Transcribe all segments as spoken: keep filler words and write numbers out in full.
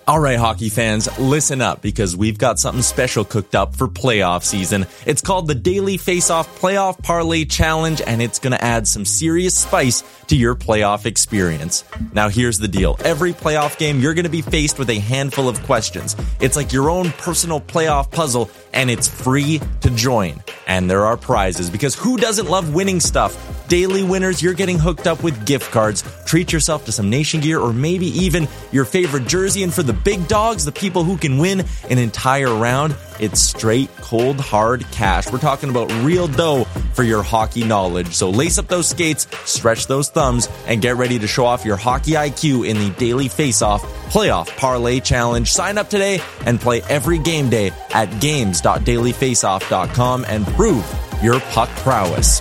All right, hockey fans, listen up because we've got something special cooked up for playoff season. It's called the Daily Face-Off Playoff Parlay Challenge, and it's going to add some serious spice to your playoff experience. Now, here's the deal. Every playoff game, you're going to be faced with a handful of questions. It's like your own personal playoff puzzle, and it's free to join. And there are prizes, because who doesn't love winning stuff? Daily winners, you're getting hooked up with gift cards. Treat yourself to some Nation gear or maybe even your favorite jersey. And for the big dogs, the people who can win an entire round, it's straight, cold, hard cash. We're talking about real dough for your hockey knowledge. So lace up those skates, stretch those thumbs, and get ready to show off your hockey I Q in the Daily Face-Off Playoff Parlay Challenge. Sign up today and play every game day at games dot daily face off dot com and prove your puck prowess.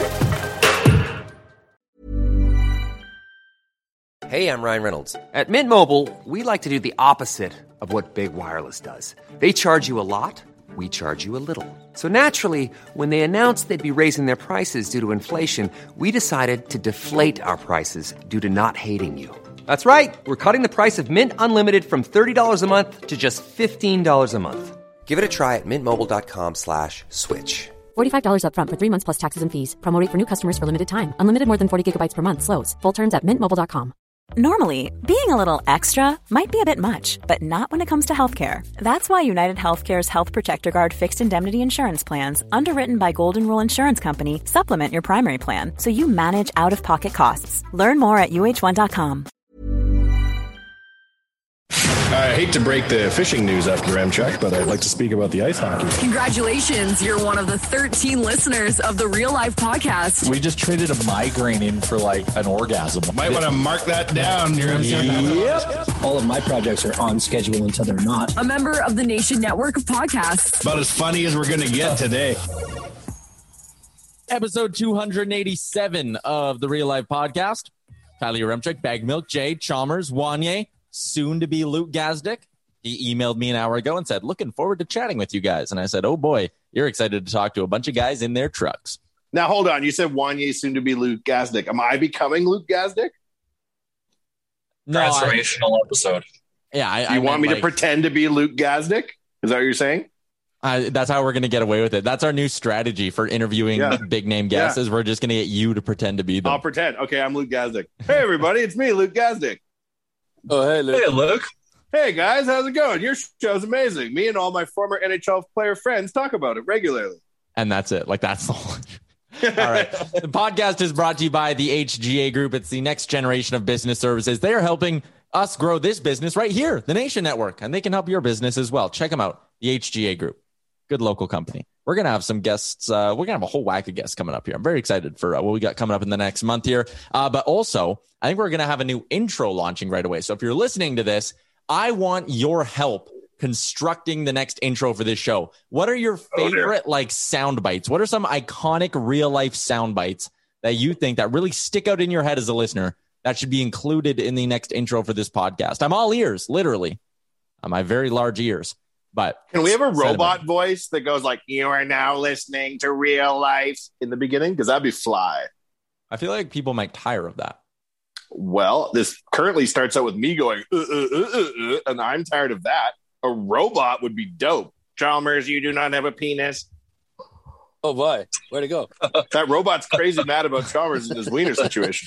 Hey, I'm Ryan Reynolds. At Mint Mobile, we like to do the opposite of what Big Wireless does. They charge you a lot, we charge you a little. So naturally, when they announced they'd be raising their prices due to inflation, we decided to deflate our prices due to not hating you. That's right. We're cutting the price of Mint Unlimited from thirty dollars a month to just fifteen dollars a month. Give it a try at mintmobile.com slash switch. forty-five dollars up front for three months plus taxes and fees. Promo rate for new customers for limited time. Unlimited more than forty gigabytes per month slows. Full terms at mint mobile dot com. Normally, being a little extra might be a bit much, but not when it comes to healthcare. That's why United Healthcare's Health Protector Guard fixed indemnity insurance plans, underwritten by Golden Rule Insurance Company, supplement your primary plan so you manage out-of-pocket costs. Learn more at U H one dot com. I hate to break the fishing news after Remchuk, but I'd like to speak about the ice hockey. Congratulations, you're one of the thirteen listeners of the Real Life Podcast. We just traded a migraine in for like an orgasm. Might want to mark that down. Yep. All of my projects are on schedule until they're not. A member of the Nation Network of Podcasts. About as funny as we're going to get today. Episode two eighty-seven of the Real Life Podcast. Kylie Remchuk, Bag Milk, Jay, Chalmers, Wanye, soon to be Luke Gazdick. He emailed me an hour ago and said, looking forward to chatting with you guys. And I said, oh boy, you're excited to talk to a bunch of guys in their trucks. Now, hold on. You said Wanye soon to be Luke Gazdick. Am I becoming Luke Gazdick? No, transformational I, episode. Yeah. I, Do you I want me like, to pretend to be Luke Gazdick? Is that what you're saying? Uh, that's how we're going to get away with it. That's our new strategy for interviewing yeah. big name guests. Yeah. Is we're just going to get you to pretend to be them. I'll pretend. Okay, I'm Luke Gazdick. Hey, everybody. It's me, Luke Gazdick. Oh, hey, Luke. Hey, Luke. Hey, guys. How's it going? Your show's amazing. Me and all my former N H L player friends talk about it regularly. And that's it. Like, that's the whole... All right. The podcast is brought to you by the H G A Group. It's the next generation of business services. They are helping us grow this business right here, the Nation Network, and they can help your business as well. Check them out, the H G A Group. Good local company. We're going to have some guests. Uh, we're going to have a whole whack of guests coming up here. I'm very excited for uh, what we got coming up in the next month here. Uh, but also, I think we're going to have a new intro launching right away. So if you're listening to this, I want your help constructing the next intro for this show. What are your favorite oh, like sound bites? What are some iconic real life sound bites that you think that really stick out in your head as a listener that should be included in the next intro for this podcast? I'm all ears, literally. Uh, my very large ears. But can we have a robot voice that goes like, you are now listening to Real Life in the beginning? Because that'd be fly. I feel like people might tire of that. Well, this currently starts out with me going, uh, uh, uh, uh, uh, and I'm tired of that. A robot would be dope. Chalmers, you do not have a penis. Oh, boy. Where'd it go? That robot's crazy mad about Chalmers in his wiener situation.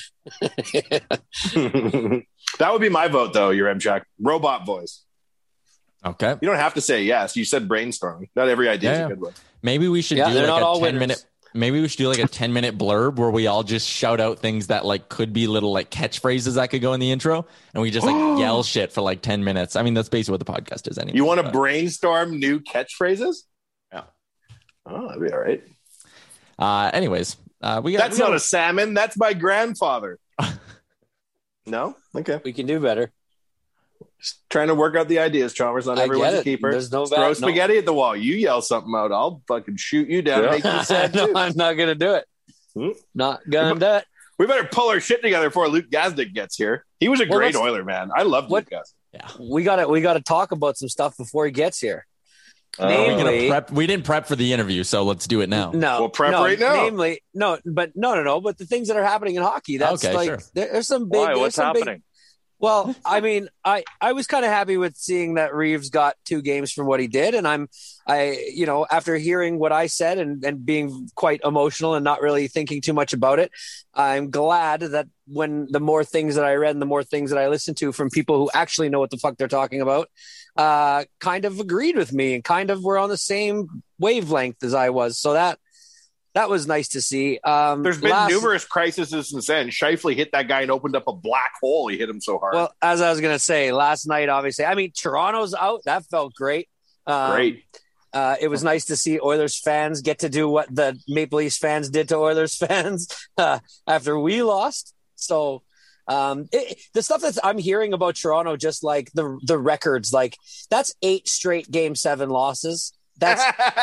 That would be my vote, though, your M-Shack. Robot voice. Okay. You don't have to say yes. You said brainstorming. Not every idea yeah, is a good one. Maybe we should yeah, do like a ten winners. minute. Maybe we should do like a ten minute blurb where we all just shout out things that like could be little like catchphrases that could go in the intro, and we just like yell shit for like ten minutes. I mean, that's basically what the podcast is anyway. You want to brainstorm new catchphrases? Yeah. Oh, that'd be all right. Uh, anyways, uh, we got. That's we got not a salmon. That's my grandfather. No? Okay. We can do better. Just trying to work out the ideas, Chalmers. Not everyone's a keeper. There's no Throw bad, spaghetti no. at the wall. You yell something out, I'll fucking shoot you down and make you sad no, too. I'm not going to do it. Hmm? Not going to do it. We better pull our shit together before Luke Gazdick gets here. He was a well, great Oiler, man. I love Luke Gazdick. Yeah. We got to we got to talk about some stuff before he gets here. Uh, namely, prep, we didn't prep for the interview, so let's do it now. No, we'll prep no, right now. Namely, no, but no, no, no. But the things that are happening in hockey, that's okay, like sure. there, there's some big. Why? What's some happening? Big, Well, I mean, I, I was kind of happy with seeing that Reeves got two games from what he did. And I'm, I, you know, after hearing what I said and, and being quite emotional and not really thinking too much about it, I'm glad that when the more things that I read and the more things that I listened to from people who actually know what the fuck they're talking about, uh, kind of agreed with me and kind of were on the same wavelength as I was. So that, That was nice to see. Um, There's been last, numerous crises since then. Shifley hit that guy and opened up a black hole. He hit him so hard. Well, as I was going to say, last night, obviously, I mean, Toronto's out. That felt great. Um, Great. Uh, it was nice to see Oilers fans get to do what the Maple Leafs fans did to Oilers fans uh, after we lost. So um, it, the stuff that I'm hearing about Toronto, just like the the records, like that's eight straight Game Seven losses. That's,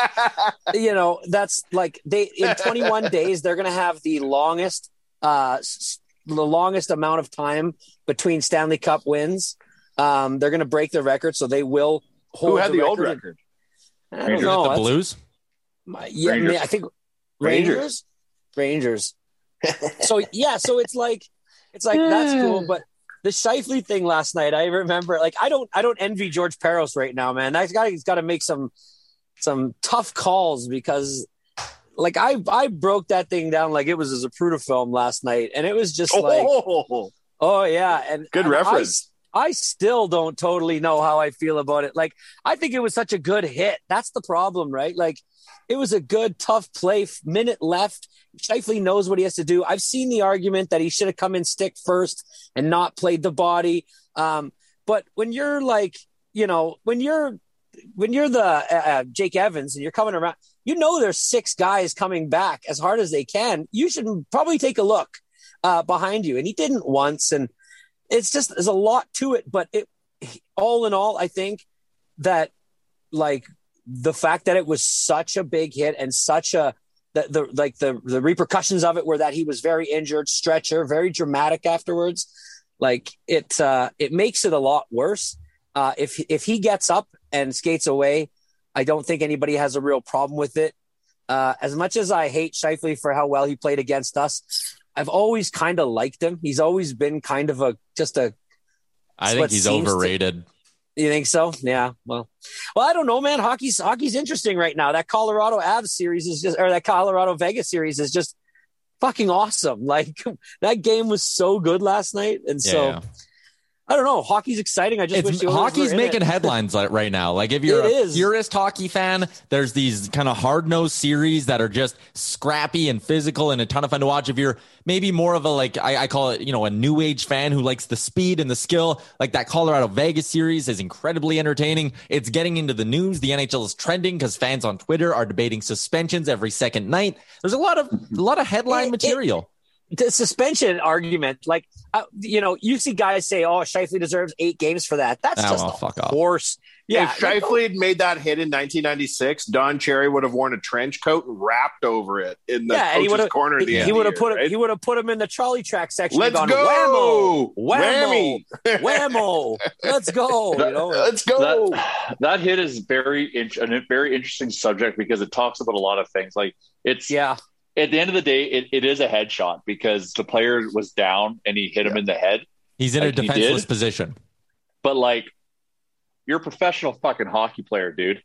you know, that's like they in twenty-one days, they're going to have the longest, uh, the longest amount of time between Stanley Cup wins. Um, they're going to break the record. So they will hold Who had the, the old record. record? I don't know. The That's, Blues? my, yeah, Rangers. I think Rangers, Rangers. So, yeah. So it's like, it's like, that's cool. But the Shifley thing last night, I remember, like, I don't, I don't envy George Peros right now, man. That guy, he's got to make some, some tough calls because like I, I broke that thing down like it was a Zapruder film last night. And it was just like, oh, oh yeah. And good and reference. I, I still don't totally know how I feel about it. Like, I think it was such a good hit. That's the problem, right? Like, it was a good, tough play, minute left. Shifley knows what he has to do. I've seen the argument that he should have come in stick first and not played the body. Um, but when you're like, you know, when you're, when you're the uh, Jake Evans and you're coming around, you know, there's six guys coming back as hard as they can. You should probably take a look uh, behind you. And he didn't once. And it's just, there's a lot to it, but it, all in all, I think that like the fact that it was such a big hit and such a, the, the like the, the repercussions of it were that he was very injured, stretcher, very dramatic afterwards. Like it, uh, it makes it a lot worse. Uh, if, if he gets up and skates away, I don't think anybody has a real problem with it. Uh, as much as I hate Shifley for how well he played against us, I've always kind of liked him. He's always been kind of a, just a, I think he's overrated. To, you think so? Yeah. Well, well, I don't know, man. Hockey's hockey's interesting right now. That Colorado Avs series is just, or that Colorado Vegas series is just fucking awesome. Like that game was so good last night. And so, yeah. I don't know. Hockey's exciting. I just it's, wish the hockey's making it. headlines like right now. Like if you're it a is. purist hockey fan, there's these kind of hard-nosed series that are just scrappy and physical and a ton of fun to watch. If you're maybe more of a, like I, I call it, you know, a new age fan who likes the speed and the skill, like that Colorado Vegas series is incredibly entertaining. It's getting into the news. The N H L is trending because fans on Twitter are debating suspensions every second night. There's a lot of a lot of headline it, material. It, the suspension argument, like, uh, you know, you see guys say, oh, Shifley deserves eight games for that. That's oh, just well, a fuck horse. Yeah. If Shifley had made that hit in nineteen ninety-six, Don Cherry would have worn a trench coat and wrapped over it in the yeah, coach's corner. At the he, end he would have year, put right? him. He would have put him in the trolley track section. Let's gone, go, whammo, whammo, whammo. Let's go. That, you know? Let's go. That, that hit is very a very interesting subject because it talks about a lot of things. Like it's yeah. At the end of the day, it, it is a headshot because the player was down and he hit him yeah. in the head. He's in like a defenseless position. But like, you're a professional fucking hockey player, dude.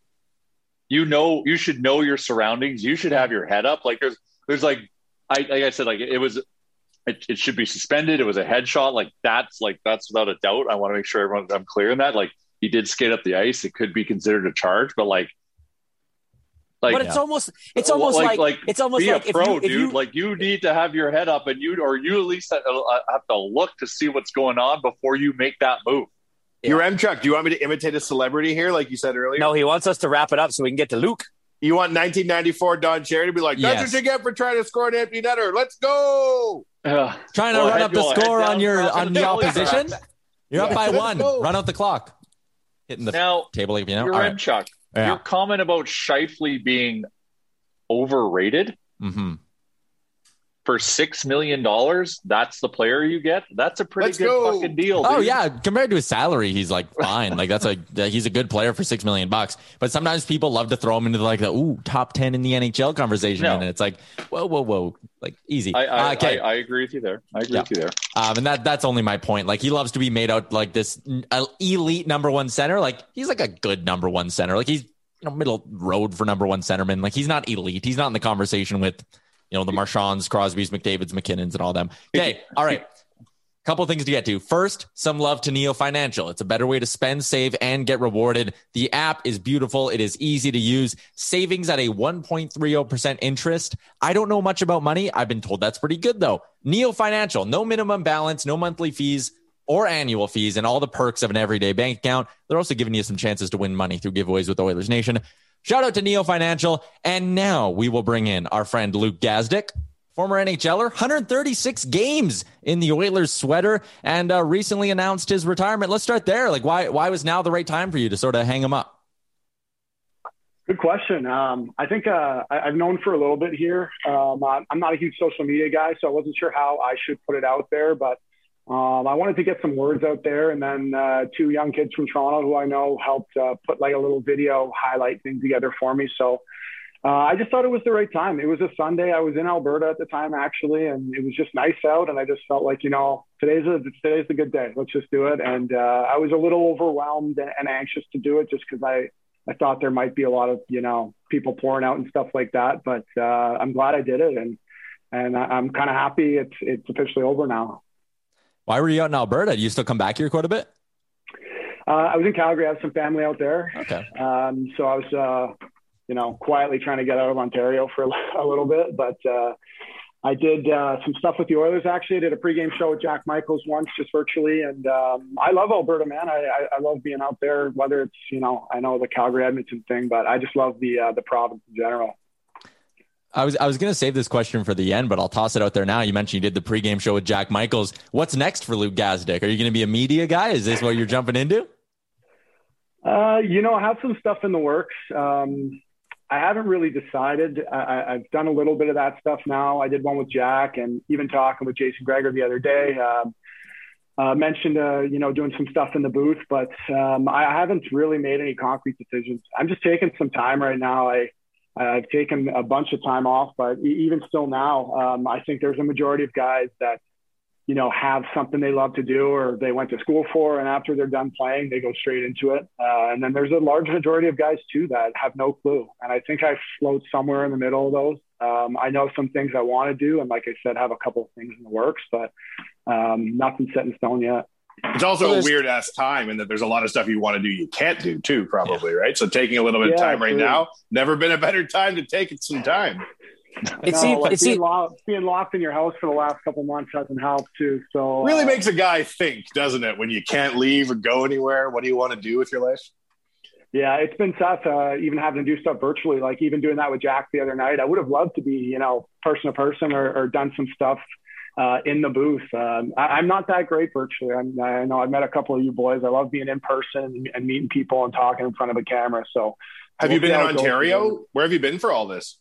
You know, you should know your surroundings. You should have your head up. Like there's, there's like, I like I said, like it was, it, it should be suspended. It was a headshot. Like that's like that's without a doubt. I want to make sure everyone I'm clear on that. Like he did skate up the ice. It could be considered a charge, but like. Like, but it's yeah. almost, it's almost like, like, like it's almost be like a pro, if you, if dude. you, like you need to have your head up, and you, or you at least have to look to see what's going on before you make that move. Yeah. You're M-Chuck. Do you want me to imitate a celebrity here, like you said earlier? No, he wants us to wrap it up so we can get to Luke. You want nineteen ninety-four Don Cherry to be like, that's yes. what you get for trying to score an empty netter. Let's go. Uh, trying to well, run up the score on your on the opposition. You're up by one. Run out the clock. Hitting the now, table, you know. You're M-Chuck. Right. Yeah. Your comment about Shifley being overrated. Mm-hmm. for six million dollars, that's the player you get. That's a pretty Let's good go. fucking deal. Oh dude. yeah, compared to his salary, he's like fine. Like that's a he's a good player for six million bucks. But sometimes people love to throw him into like the ooh top ten in the N H L conversation, No. and it's like whoa whoa whoa, like easy. I I, Uh, okay. I I agree with you there. I agree Yeah. with you there. Um, and that that's only my point. Like he loves to be made out like this uh, elite number one center. Like he's like a good number one center. Like he's you know middle road for number one centerman. Like he's not elite. He's not in the conversation with you know the Marchands, Crosbys, McDavids, McKinnons, and all them. Okay, all right. Couple things to get to. First, some love to Neo Financial. It's a better way to spend, save, and get rewarded. The app is beautiful. It is easy to use. Savings at a one point three zero percent interest. I don't know much about money. I've been told that's pretty good, though. Neo Financial, no minimum balance, no monthly fees or annual fees, and all the perks of an everyday bank account. They're also giving you some chances to win money through giveaways with Oilers Nation. Shout out to Neo Financial. And now we will bring in our friend Luke Gazdic, former N H L er, one hundred thirty-six games in the Oilers sweater, and uh, recently announced his retirement. Let's start there. Like, why why was now the right time for you to sort of hang him up? Good question. Um, I think uh, I, I've known for a little bit here. Um, I'm not a huge social media guy, so I wasn't sure how I should put it out there, but um, I wanted to get some words out there. And then uh, two young kids from Toronto who I know helped uh, put like a little video highlight thing together for me. So uh, I just thought it was the right time. It was a Sunday. I was in Alberta at the time, actually, and it was just nice out. And I just felt like, you know, today's a, today's a good day. Let's just do it. And uh, I was a little overwhelmed and anxious to do it just because I, I thought there might be a lot of, you know, people pouring out and stuff like that. But uh, I'm glad I did it. And and I'm kind of happy it's it's officially over now. Why were you out in Alberta? Do you still come back here quite a bit? Uh, I was in Calgary. I have some family out there. Okay. Um, so I was, uh, you know, quietly trying to get out of Ontario for a little bit. But uh, I did uh, some stuff with the Oilers, actually. I did a pregame show with Jack Michaels once, just virtually. And um, I love Alberta, man. I, I, I love being out there, whether it's, you know, I know the Calgary-Edmonton thing, but I just love the uh, the province in general. I was I was going to save this question for the end, but I'll toss it out there now. You mentioned you did the pregame show with Jack Michaels. What's next for Luke Gazdic? Are you going to be a media guy? Is this what you're jumping into? Uh, you know, I have some stuff in the works. Um, I haven't really decided. I, I've done a little bit of that stuff now. I did one with Jack, and even talking with Jason Gregor the other day. Um, uh, mentioned, uh, you know, doing some stuff in the booth, but um, I haven't really made any concrete decisions. I'm just taking some time right now. I I've taken a bunch of time off, but even still now, um, I think there's a majority of guys that, you know, have something they love to do or they went to school for, and after they're done playing, they go straight into it. Uh, and then there's a large majority of guys too that have no clue. And I think I float somewhere in the middle of those. Um, I know some things I want to do, and like I said, have a couple of things in the works, but um, nothing set in stone yet. It's also a weird ass time in that there's a lot of stuff you want to do you can't do too, probably, yeah. right? So taking a little bit of yeah, time right true. now, never been a better time to take it some time. It no, seems, like it being, seems, locked, being locked in your house for the last couple of months hasn't helped too. So really uh, makes a guy think, doesn't it? When you can't leave or go anywhere, what do you want to do with your life? Yeah, it's been tough, uh, even having to do stuff virtually, like even doing that with Jack the other night. I would have loved to be, you know, person to person or, or done some stuff uh, in the booth. Um, I, I'm not that great virtually. I'm, I know I've met a couple of you boys. I love being in person and, and meeting people and talking in front of a camera. So have we'll you been in Ontario? Where have you been for all this?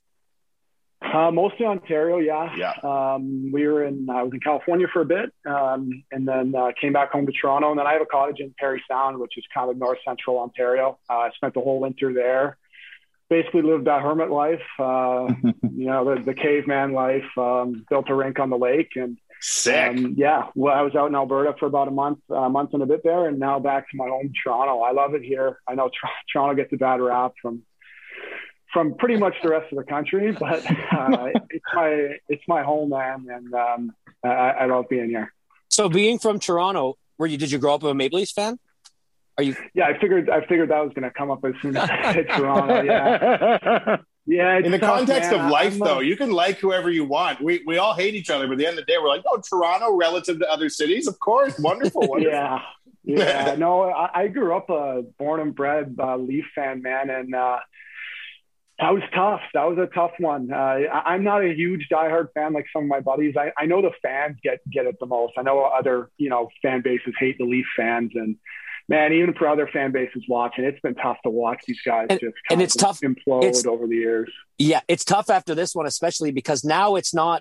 Uh, mostly Ontario, yeah. Yeah. Um, we were in, I was in California for a bit, um, and then uh, came back home to Toronto. And then I have a cottage in Parry Sound, which is kind of north central Ontario. Uh, I spent the whole winter there. Basically lived that hermit life, uh, you know, the, the caveman life. Um, built a rink on the lake, and sick. Um, yeah, well, I was out in Alberta for about a month, a uh, month and a bit there, and now back to my home, Toronto. I love it here. I know Tr- Toronto gets a bad rap from. from pretty much the rest of the country, but uh, it's my it's my home, man, and um, I, I love being here. So, being from Toronto, were you? Did you grow up a Maple Leafs fan? Are you? Yeah, I figured I figured that was going to come up as soon as I said Toronto. Yeah, yeah. In the tough, context man. of life, I'm, though, you can like whoever you want. We we all hate each other, but at the end of the day, we're like, oh, Toronto relative to other cities, of course, wonderful, wonderful. yeah, yeah. No, I, I grew up a born and bred uh, Leaf fan, man, and. Uh, That was tough. That was a tough one. Uh, I, I'm not a huge diehard fan like some of my buddies. I, I know the fans get get it the most. I know other, you know, fan bases hate the Leaf fans, and man, even for other fan bases watching, it's been tough to watch these guys and, just and it's tough implode it's, over the years. Yeah, it's tough after this one, especially because now it's not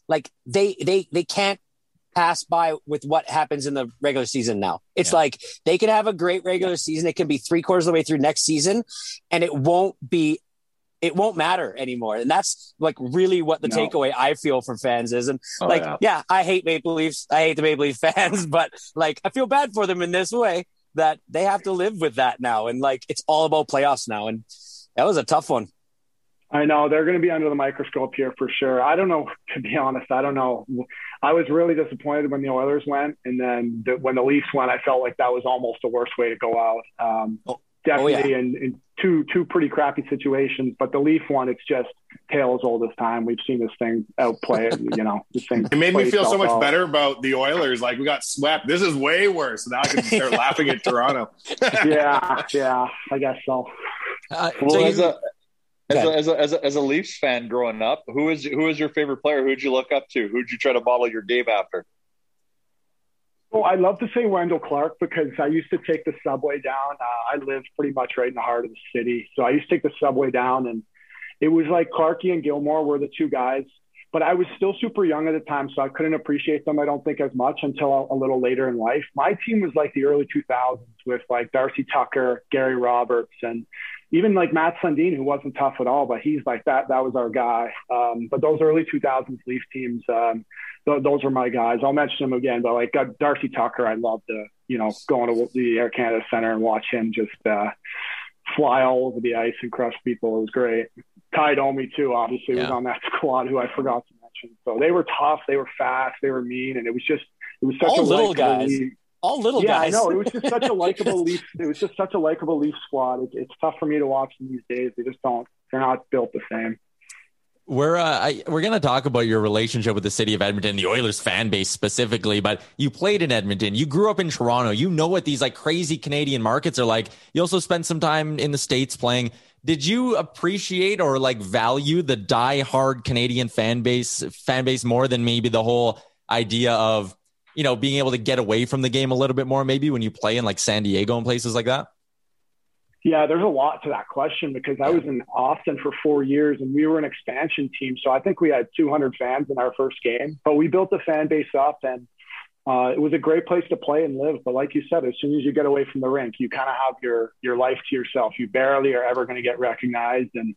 like they they they can't pass by with what happens in the regular season now. It's yeah. like they could have a great regular season. It can be three quarters of the way through next season, and it won't be it won't matter anymore. And that's like really what the no. takeaway I feel from fans is. And oh, like, yeah. yeah, I hate Maple Leafs. I hate the Maple Leaf fans, but like, I feel bad for them in this way that they have to live with that now. And like, it's all about playoffs now. And that was a tough one. I know they're going to be under the microscope here for sure. I don't know, to be honest. I don't know. I was really disappointed when the Oilers went. And then the, when the Leafs went, I felt like that was almost the worst way to go out. Um, oh. Definitely oh, yeah. in, in two two pretty crappy situations, but the Leaf one, it's just tale as old as time. We've seen this thing outplay it, you know. This thing it made me feel so much out. better about the Oilers. Like, we got swept. This is way worse. Now I can start laughing at Toronto. yeah, yeah, I guess so. Uh, well, so as, you, a, as, a, as, a, as, a, as a Leafs fan growing up, who is who is your favorite player? Who'd you look up to? Who'd you try to model your game after? Well, I love to say Wendell Clark because I used to take the subway down. Uh, I lived pretty much right in the heart of the city. So I used to take the subway down, and it was like Clarkie and Gilmore were the two guys. But I was still super young at the time, so I couldn't appreciate them, I don't think, as much until a, a little later in life. My team was like the early two thousands with like Darcy Tucker, Gary Roberts, and even like Matt Sundin, who wasn't tough at all, but he's like that. That was our guy. Um, but those early two thousands Leaf teams, um, th- those were my guys. I'll mention them again, but like uh, Darcy Tucker, I loved to, you know, going to the Air Canada Center and watch him just uh, fly all over the ice and crush people. It was great. Ty Domi too, obviously, yeah. was on that squad, who I forgot to mention. So they were tough, they were fast, they were mean, and it was just it was such all a little guys. League. All little yeah, guys. I know. It was just such a likable Leaf. It was just such a likable Leaf squad. It, it's tough for me to watch them these days. They just don't. They're not built the same. We're uh, I, we're going to talk about your relationship with the city of Edmonton, the Oilers fan base specifically. But you played in Edmonton. You grew up in Toronto. You know what these like crazy Canadian markets are like. You also spent some time in the States playing. Did you appreciate or like value the die-hard Canadian fan base fan base more than maybe the whole idea of, you know, being able to get away from the game a little bit more, maybe when you play in like San Diego and places like that? Yeah, there's a lot to that question because I was in Austin for four years and we were an expansion team. So I think we had two hundred fans in our first game, but we built the fan base up and uh, it was a great place to play and live. But like you said, as soon as you get away from the rink, you kind of have your, your life to yourself. You barely are ever going to get recognized. And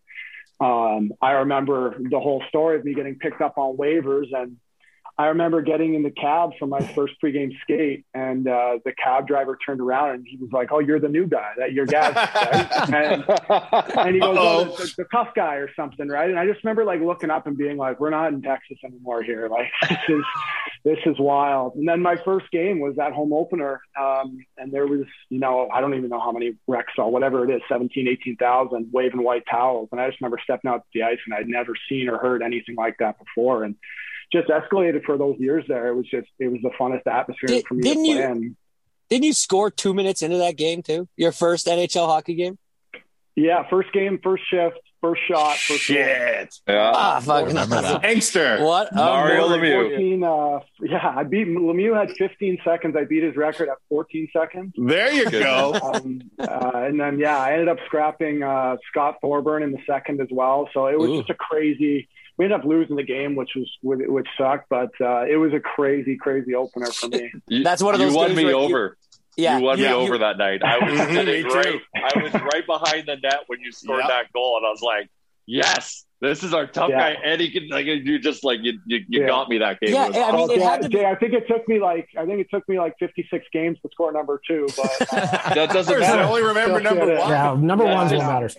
um, I remember the whole story of me getting picked up on waivers, and I remember getting in the cab for my first pregame skate, and uh, the cab driver turned around and he was like, "Oh, you're the new guy, that your guy, right?" and, and he goes, "Oh, the, the, the tough guy or something, right?" And I just remember like looking up and being like, "We're not in Texas anymore here. Like this is this is wild." And then my first game was that home opener, um, and there was, you know, I don't even know how many recs saw, whatever it is, seventeen, eighteen thousand waving white towels, and I just remember stepping out to the ice, and I'd never seen or heard anything like that before, and just escalated for those years there. It was just, it was the funnest atmosphere Did, for me to play you, in. Didn't you score two minutes into that game too? Your first N H L hockey game? Yeah, first game, first shift, first shot, first shit. Goal. Yeah. Ah, fuck. Remember that. Gangster. What? Mario um, Lemieux. fourteen, uh, yeah, I beat Lemieux had fifteen seconds. I beat his record at fourteen seconds. There you go. um, uh, and then, yeah, I ended up scrapping uh, Scott Thorburn in the second as well. So it was Ooh. just a crazy, we ended up losing the game, which was which sucked, but uh, it was a crazy, crazy opener for me. That's one of those. You won games me where over. You, yeah, you won yeah, me over you, that night. I was me right. I was right behind the net when you scored yep. that goal, and I was like, "Yes, this is our tough yeah. guy." And he can like you just like you you, you yeah. got me that game. Yeah, I mean, oh, it Jay, had to be... Jay, I think it took me like I think it took me like fifty-six games to score number two, but uh, that doesn't matter. I only remember number one. Yeah, number yeah, one's yeah. what matters.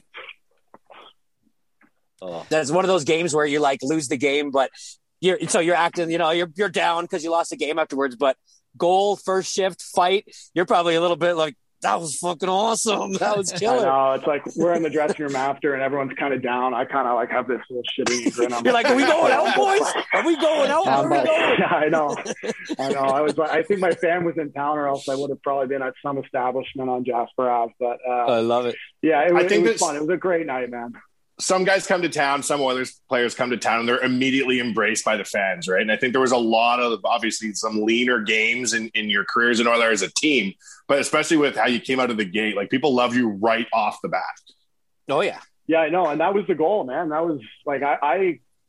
Oh. That's one of those games where you like lose the game, but you're so you're acting, you know, you're you're down because you lost the game afterwards. But goal, first shift, fight, you're probably a little bit like, that was fucking awesome. That was killer. I know. It's like we're in the dressing room after, and everyone's kind of down. I kind of like have this little shitty grin. You're like, "Are we going out, boys? Are we going out? Where are we going?" Yeah, I know. I know. I was. I think my fan was in town, or else I would have probably been at some establishment on Jasper Ave. But uh, I love it. Yeah, it, I think it was fun. It was a great night, man. Some guys come to town, some Oilers players come to town, and they're immediately embraced by the fans, right? And I think there was a lot of, obviously, some leaner games in, in your careers in Oilers as a team, but especially with how you came out of the gate, like people love you right off the bat. Oh, yeah. Yeah, I know. And that was the goal, man. That was like, I, I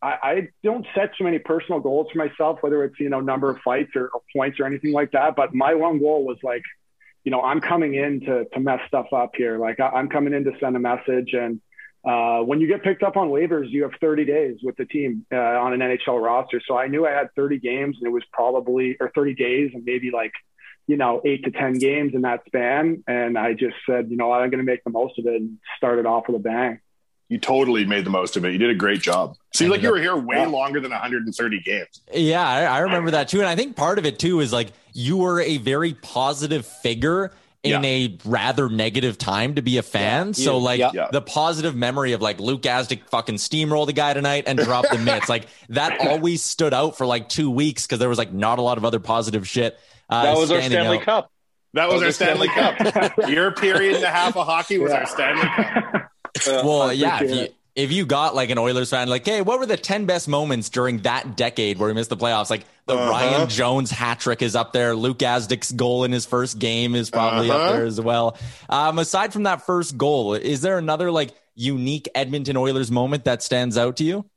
I, I don't set too many personal goals for myself, whether it's, you know, number of fights or, or points or anything like that. But my one goal was like, you know, I'm coming in to, to mess stuff up here. Like I, I'm coming in to send a message. And uh, when you get picked up on waivers, you have thirty days with the team uh, on an N H L roster. So I knew I had thirty games, and it was probably, or thirty days and maybe like, you know, eight to ten games in that span. And I just said, you know, I'm going to make the most of it and started off with a bang. You totally made the most of it. You did a great job. Seems like you were here way longer than one hundred thirty games. Yeah, I, I remember that too. And I think part of it too is like you were a very positive figure in yeah. a rather negative time to be a fan. Yeah. So like yeah. the positive memory of like Luke Gazdic fucking steamrolled the guy tonight and dropped the mitts. Like that always stood out for like two weeks because there was like not a lot of other positive shit. Uh, that was our Stanley out. Cup. That was, that was our Stanley, Stanley Cup. Your period and a half of hockey was yeah. our Stanley Cup. Uh, well, yeah, if you, if you got like an Oilers fan, like, hey, what were the ten best moments during that decade where we missed the playoffs? Like the uh-huh. Ryan Jones hat trick is up there. Luke Gazdic's goal in his first game is probably uh-huh. up there as well. Um, aside from that first goal, is there another like unique Edmonton Oilers moment that stands out to you?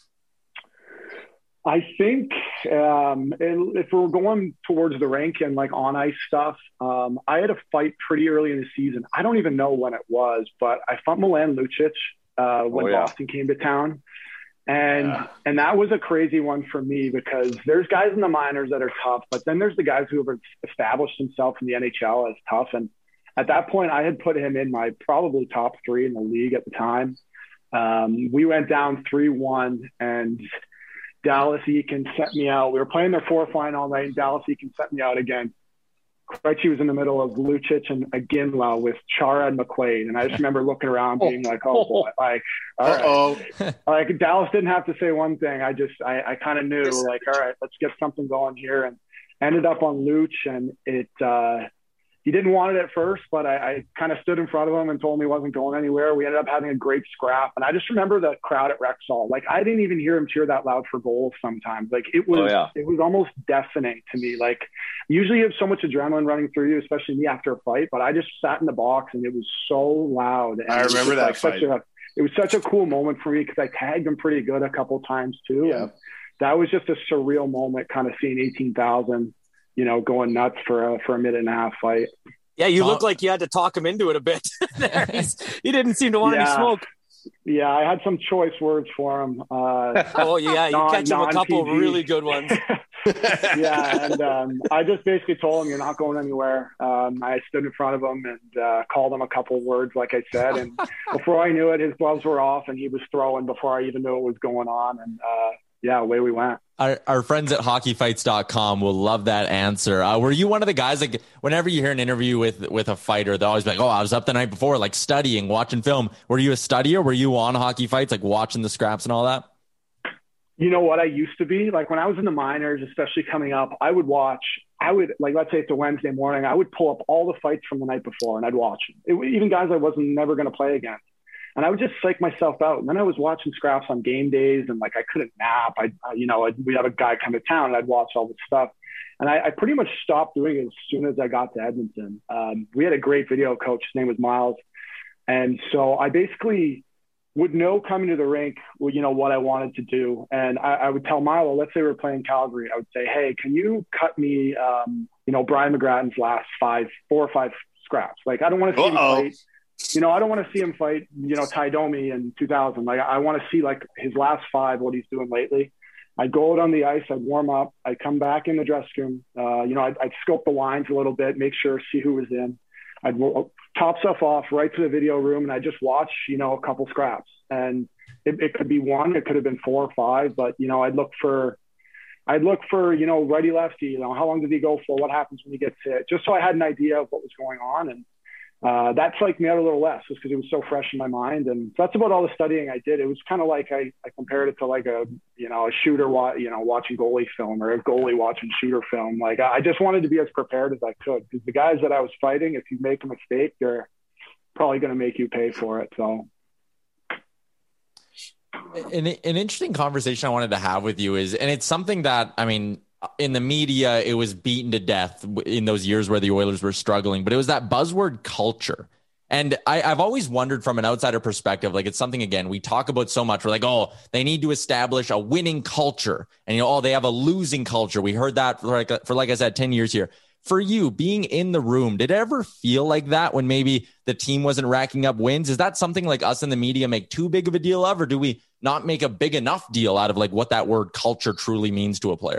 I think um, if we're going towards the rink and like on ice stuff, um, I had a fight pretty early in the season. I don't even know when it was, but I fought Milan Lucic uh, when oh, yeah. Boston came to town. And yeah. and that was a crazy one for me because there's guys in the minors that are tough, but then there's the guys who have established themselves in the N H L as tough. And at that point, I had put him in my probably top three in the league at the time. Um, we went down three one and Dallas Eakin set me out. We were playing their fourth line all night, and Dallas Eakin set me out again. Krejci was in the middle of Lucic and Iginla with Chara and McQuaid, and I just remember looking around being like, oh, boy. Like, all right. Like, Dallas didn't have to say one thing. I just, I, I kind of knew, like, all right, let's get something going here, and ended up on Luch, and it uh, – he didn't want it at first, but I, I kind of stood in front of him and told him he wasn't going anywhere. We ended up having a great scrap. And I just remember the crowd at Rexall. Like, I didn't even hear him cheer that loud for goals sometimes. Like, it was, oh, yeah. it was almost deafening to me. Like, usually you have so much adrenaline running through you, especially me after a fight, but I just sat in the box and it was so loud. And I remember that like fight. Such a, it was such a cool moment for me because I tagged him pretty good a couple times too. Yeah. And that was just a surreal moment, kind of seeing eighteen thousand, you know, going nuts for a, for a minute and a half fight. Yeah, you look like you had to talk him into it a bit. He didn't seem to want yeah. any smoke. Yeah, I had some choice words for him. Uh, oh, yeah, you non, catch him a couple of really good ones. yeah, and um, I just basically told him, you're not going anywhere. Um, I stood in front of him and uh, called him a couple of words, like I said. And before I knew it, his gloves were off and he was throwing before I even knew what was going on. And uh, yeah, away we went. Our, our friends at hockey fights dot com will love that answer. Uh, were you one of the guys, like, whenever you hear an interview with, with a fighter, they're always like, oh, I was up the night before, like, studying, watching film. Were you a studier? Were you on Hockey Fights, like, watching the scraps and all that? You know what I used to be? Like, when I was in the minors, especially coming up, I would watch, I would, like, let's say it's a Wednesday morning, I would pull up all the fights from the night before and I'd watch them. It, even guys I wasn't never going to play against. And I would just psych myself out. And then I was watching scraps on game days and like, I couldn't nap. I, I you know, I'd, we'd have a guy come to town and I'd watch all this stuff. And I, I pretty much stopped doing it as soon as I got to Edmonton. Um, we had a great video coach. His name was Miles. And so I basically would know coming to the rink, you know, what I wanted to do. And I, I would tell Milo, let's say we were playing Calgary. I would say, hey, can you cut me, um, you know, Brian McGrattan's last five, four or five scraps? Like, I don't want to see Uh-oh. him fight. You know, I don't want to see him fight, you know, Ty Domi in two thousand. Like, I want to see, like, his last five, what he's doing lately. I'd go out on the ice. I'd warm up. I'd come back in the dressing room. Uh, you know, I'd, I'd scope the lines a little bit, make sure, see who was in. I'd top stuff off right to the video room, and I'd just watch, you know, a couple scraps. And it, it could be one. It could have been four or five. But, you know, I'd look for – I'd look for, you know, righty, lefty, you know, how long did he go for? What happens when he gets hit? Just so I had an idea of what was going on. And uh, that psyched me out a little less just because it was so fresh in my mind. And that's about all the studying I did. It was kind of like I, I compared it to like a, you know, a shooter, wa- you know, watching goalie film or a goalie watching shooter film. Like, I just wanted to be as prepared as I could because the guys that I was fighting, if you make a mistake, they're probably going to make you pay for it. So. An, an interesting conversation I wanted to have with you is, and it's something that, I mean, in the media, it was beaten to death in those years where the Oilers were struggling, but it was that buzzword culture. And I, I've always wondered from an outsider perspective, like it's something, again, we talk about so much. We're like, oh, they need to establish a winning culture. And, you know, oh, they have a losing culture. We heard that for like, for, like I said, ten years here. For you, being in the room, did it ever feel like that when maybe the team wasn't racking up wins? Is that something like us in the media make too big of a deal of, or do we not make a big enough deal out of like what that word culture truly means to a player?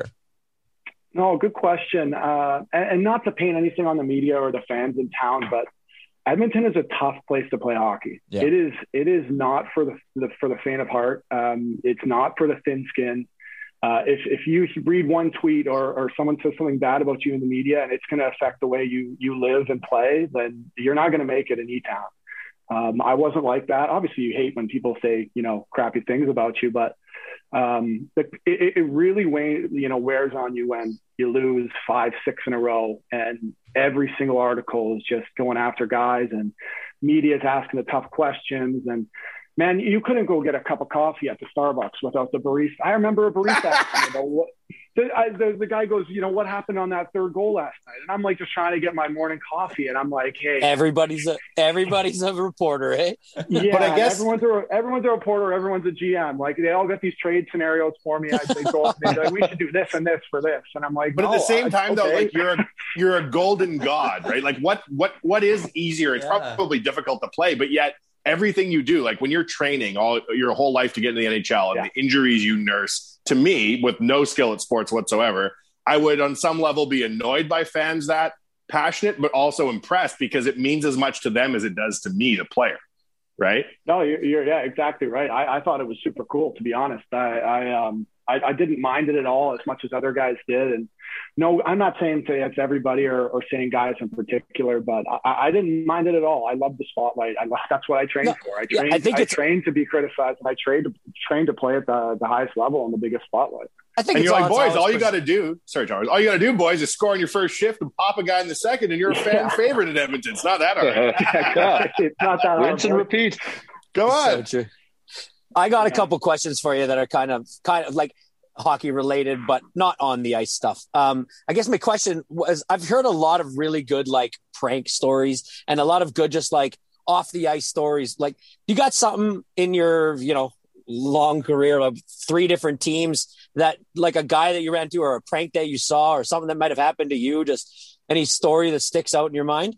No, good question. Uh, and, and not to paint anything on the media or the fans in town, but Edmonton is a tough place to play hockey. Yeah. It is. It is not for the, the for the faint of heart. Um, it's not for the thin skin. Uh, if if you read one tweet or or someone says something bad about you in the media and it's going to affect the way you you live and play, then you're not going to make it in E-Town. Um, I wasn't like that. Obviously, you hate when people say you know crappy things about you, but um, it, it really weigh, you know wears on you when you lose five, six in a row, and every single article is just going after guys, and media is asking the tough questions. And man, you couldn't go get a cup of coffee at the Starbucks without the barista. I remember a barista asking about what the, I, the, the guy goes, you know, what happened on that third goal last night? And I'm like, just trying to get my morning coffee. And I'm like, hey, everybody's a, everybody's a reporter, eh? Yeah, but I guess everyone's a, everyone's a reporter. Everyone's a G M. Like they all got these trade scenarios for me. I, they go up and they're like, we should do this and this for this. And I'm like, but no, at the same time, I, though, okay. like you're a, you're a golden god, right? Like what, what, what is easier? It's yeah. probably difficult to play, but yet everything you do, like when you're training all your whole life to get into the N H L and yeah. the injuries you nurse, to me, with no skill at sports whatsoever, I would on some level be annoyed by fans that passionate, but also impressed because it means as much to them as it does to me, the player. Right? No, you're, you're yeah, exactly right. I, I thought it was super cool, to be honest. I, I, um, I, I didn't mind it at all as much as other guys did. And no, I'm not saying to, it's everybody or, or saying guys in particular, but I, I didn't mind it at all. I love the spotlight. I love, that's what I trained no, for. I trained, yeah, I think I trained to be criticized, and I trained to trained to play at the, the highest level in the biggest spotlight. I think and it's you're like, boys, all you pers- got to do, sorry, Charles, all you got to do, boys, is score on your first shift and pop a guy in the second, and you're a fan yeah. favorite at Edmonton. It's not that hard. yeah, it's not that hard. Rinse and repeat. Go on. So I got a couple questions for you that are kind of, kind of like hockey related, but not on the ice stuff. Um, I guess my question was, I've heard a lot of really good like prank stories and a lot of good just like off the ice stories. Like you got something in your, you know, long career of three different teams that like a guy that you ran to or a prank that you saw or something that might have happened to you, just any story that sticks out in your mind?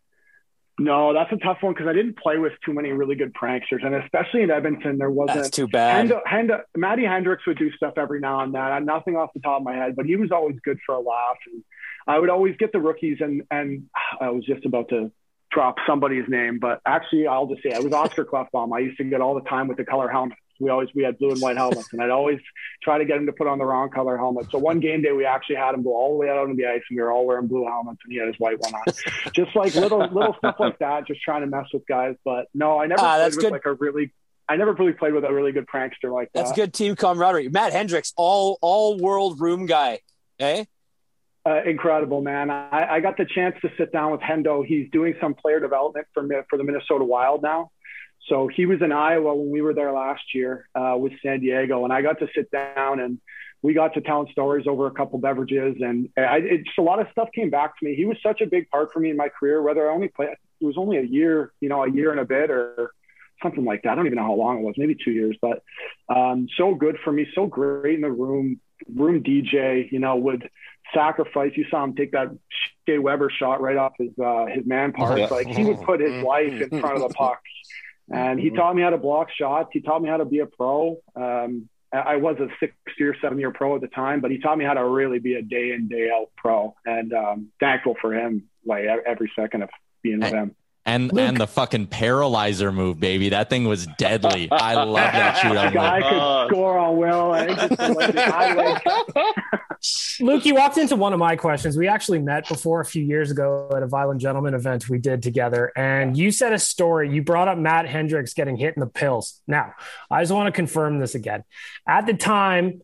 No, that's a tough one because I didn't play with too many really good pranksters, and especially in Edmonton, there wasn't. That's too bad. Hendo, Hendo, Matty Hendricks would do stuff every now and then. Nothing off the top of my head, but he was always good for a laugh. And I would always get the rookies, and and I was just about to drop somebody's name, but actually, I'll just say it was Oscar Klefbom. I used to get all the time with the color helmets. We always we had blue and white helmets, and I'd always try to get him to put on the wrong color helmet. So one game day, we actually had him go all the way out on the ice, and we were all wearing blue helmets, and he had his white one on. Just like little little stuff like that, just trying to mess with guys. But no, I never ah, played with good. like a really. I never really played with a really good prankster like that. That's good team camaraderie. Matt Hendricks, all all world room guy, eh? Uh, incredible, man. I, I got the chance to sit down with Hendo. He's doing some player development for for the Minnesota Wild now. So he was in Iowa when we were there last year uh, with San Diego, and I got to sit down and we got to telling stories over a couple beverages, and I, it, just a lot of stuff came back to me. He was such a big part for me in my career, whether I only played, it was only a year, you know, a year and a bit or something like that. I don't even know how long it was, maybe two years, but um, so good for me, so great in the room, room D J, you know, would sacrifice. You saw him take that Shea Weber shot right off his, uh, his man part. Yeah. Like he would put his life in front of the puck. And he taught me how to block shots. He taught me how to be a pro. Um, I was a six-year, seven-year pro at the time, but he taught me how to really be a day in, day out pro. And um, thankful for him, like every second of being with him. And Luke. and the fucking paralyzer move, baby. That thing was deadly. I love that shootout. The guy could uh, score on Will. I just like the highlight. Luke, you walked into one of my questions. We actually met before a few years ago at a Violent Gentleman event we did together. And you said a story. You brought up Matt Hendricks getting hit in the pills. Now, I just want to confirm this again. At the time,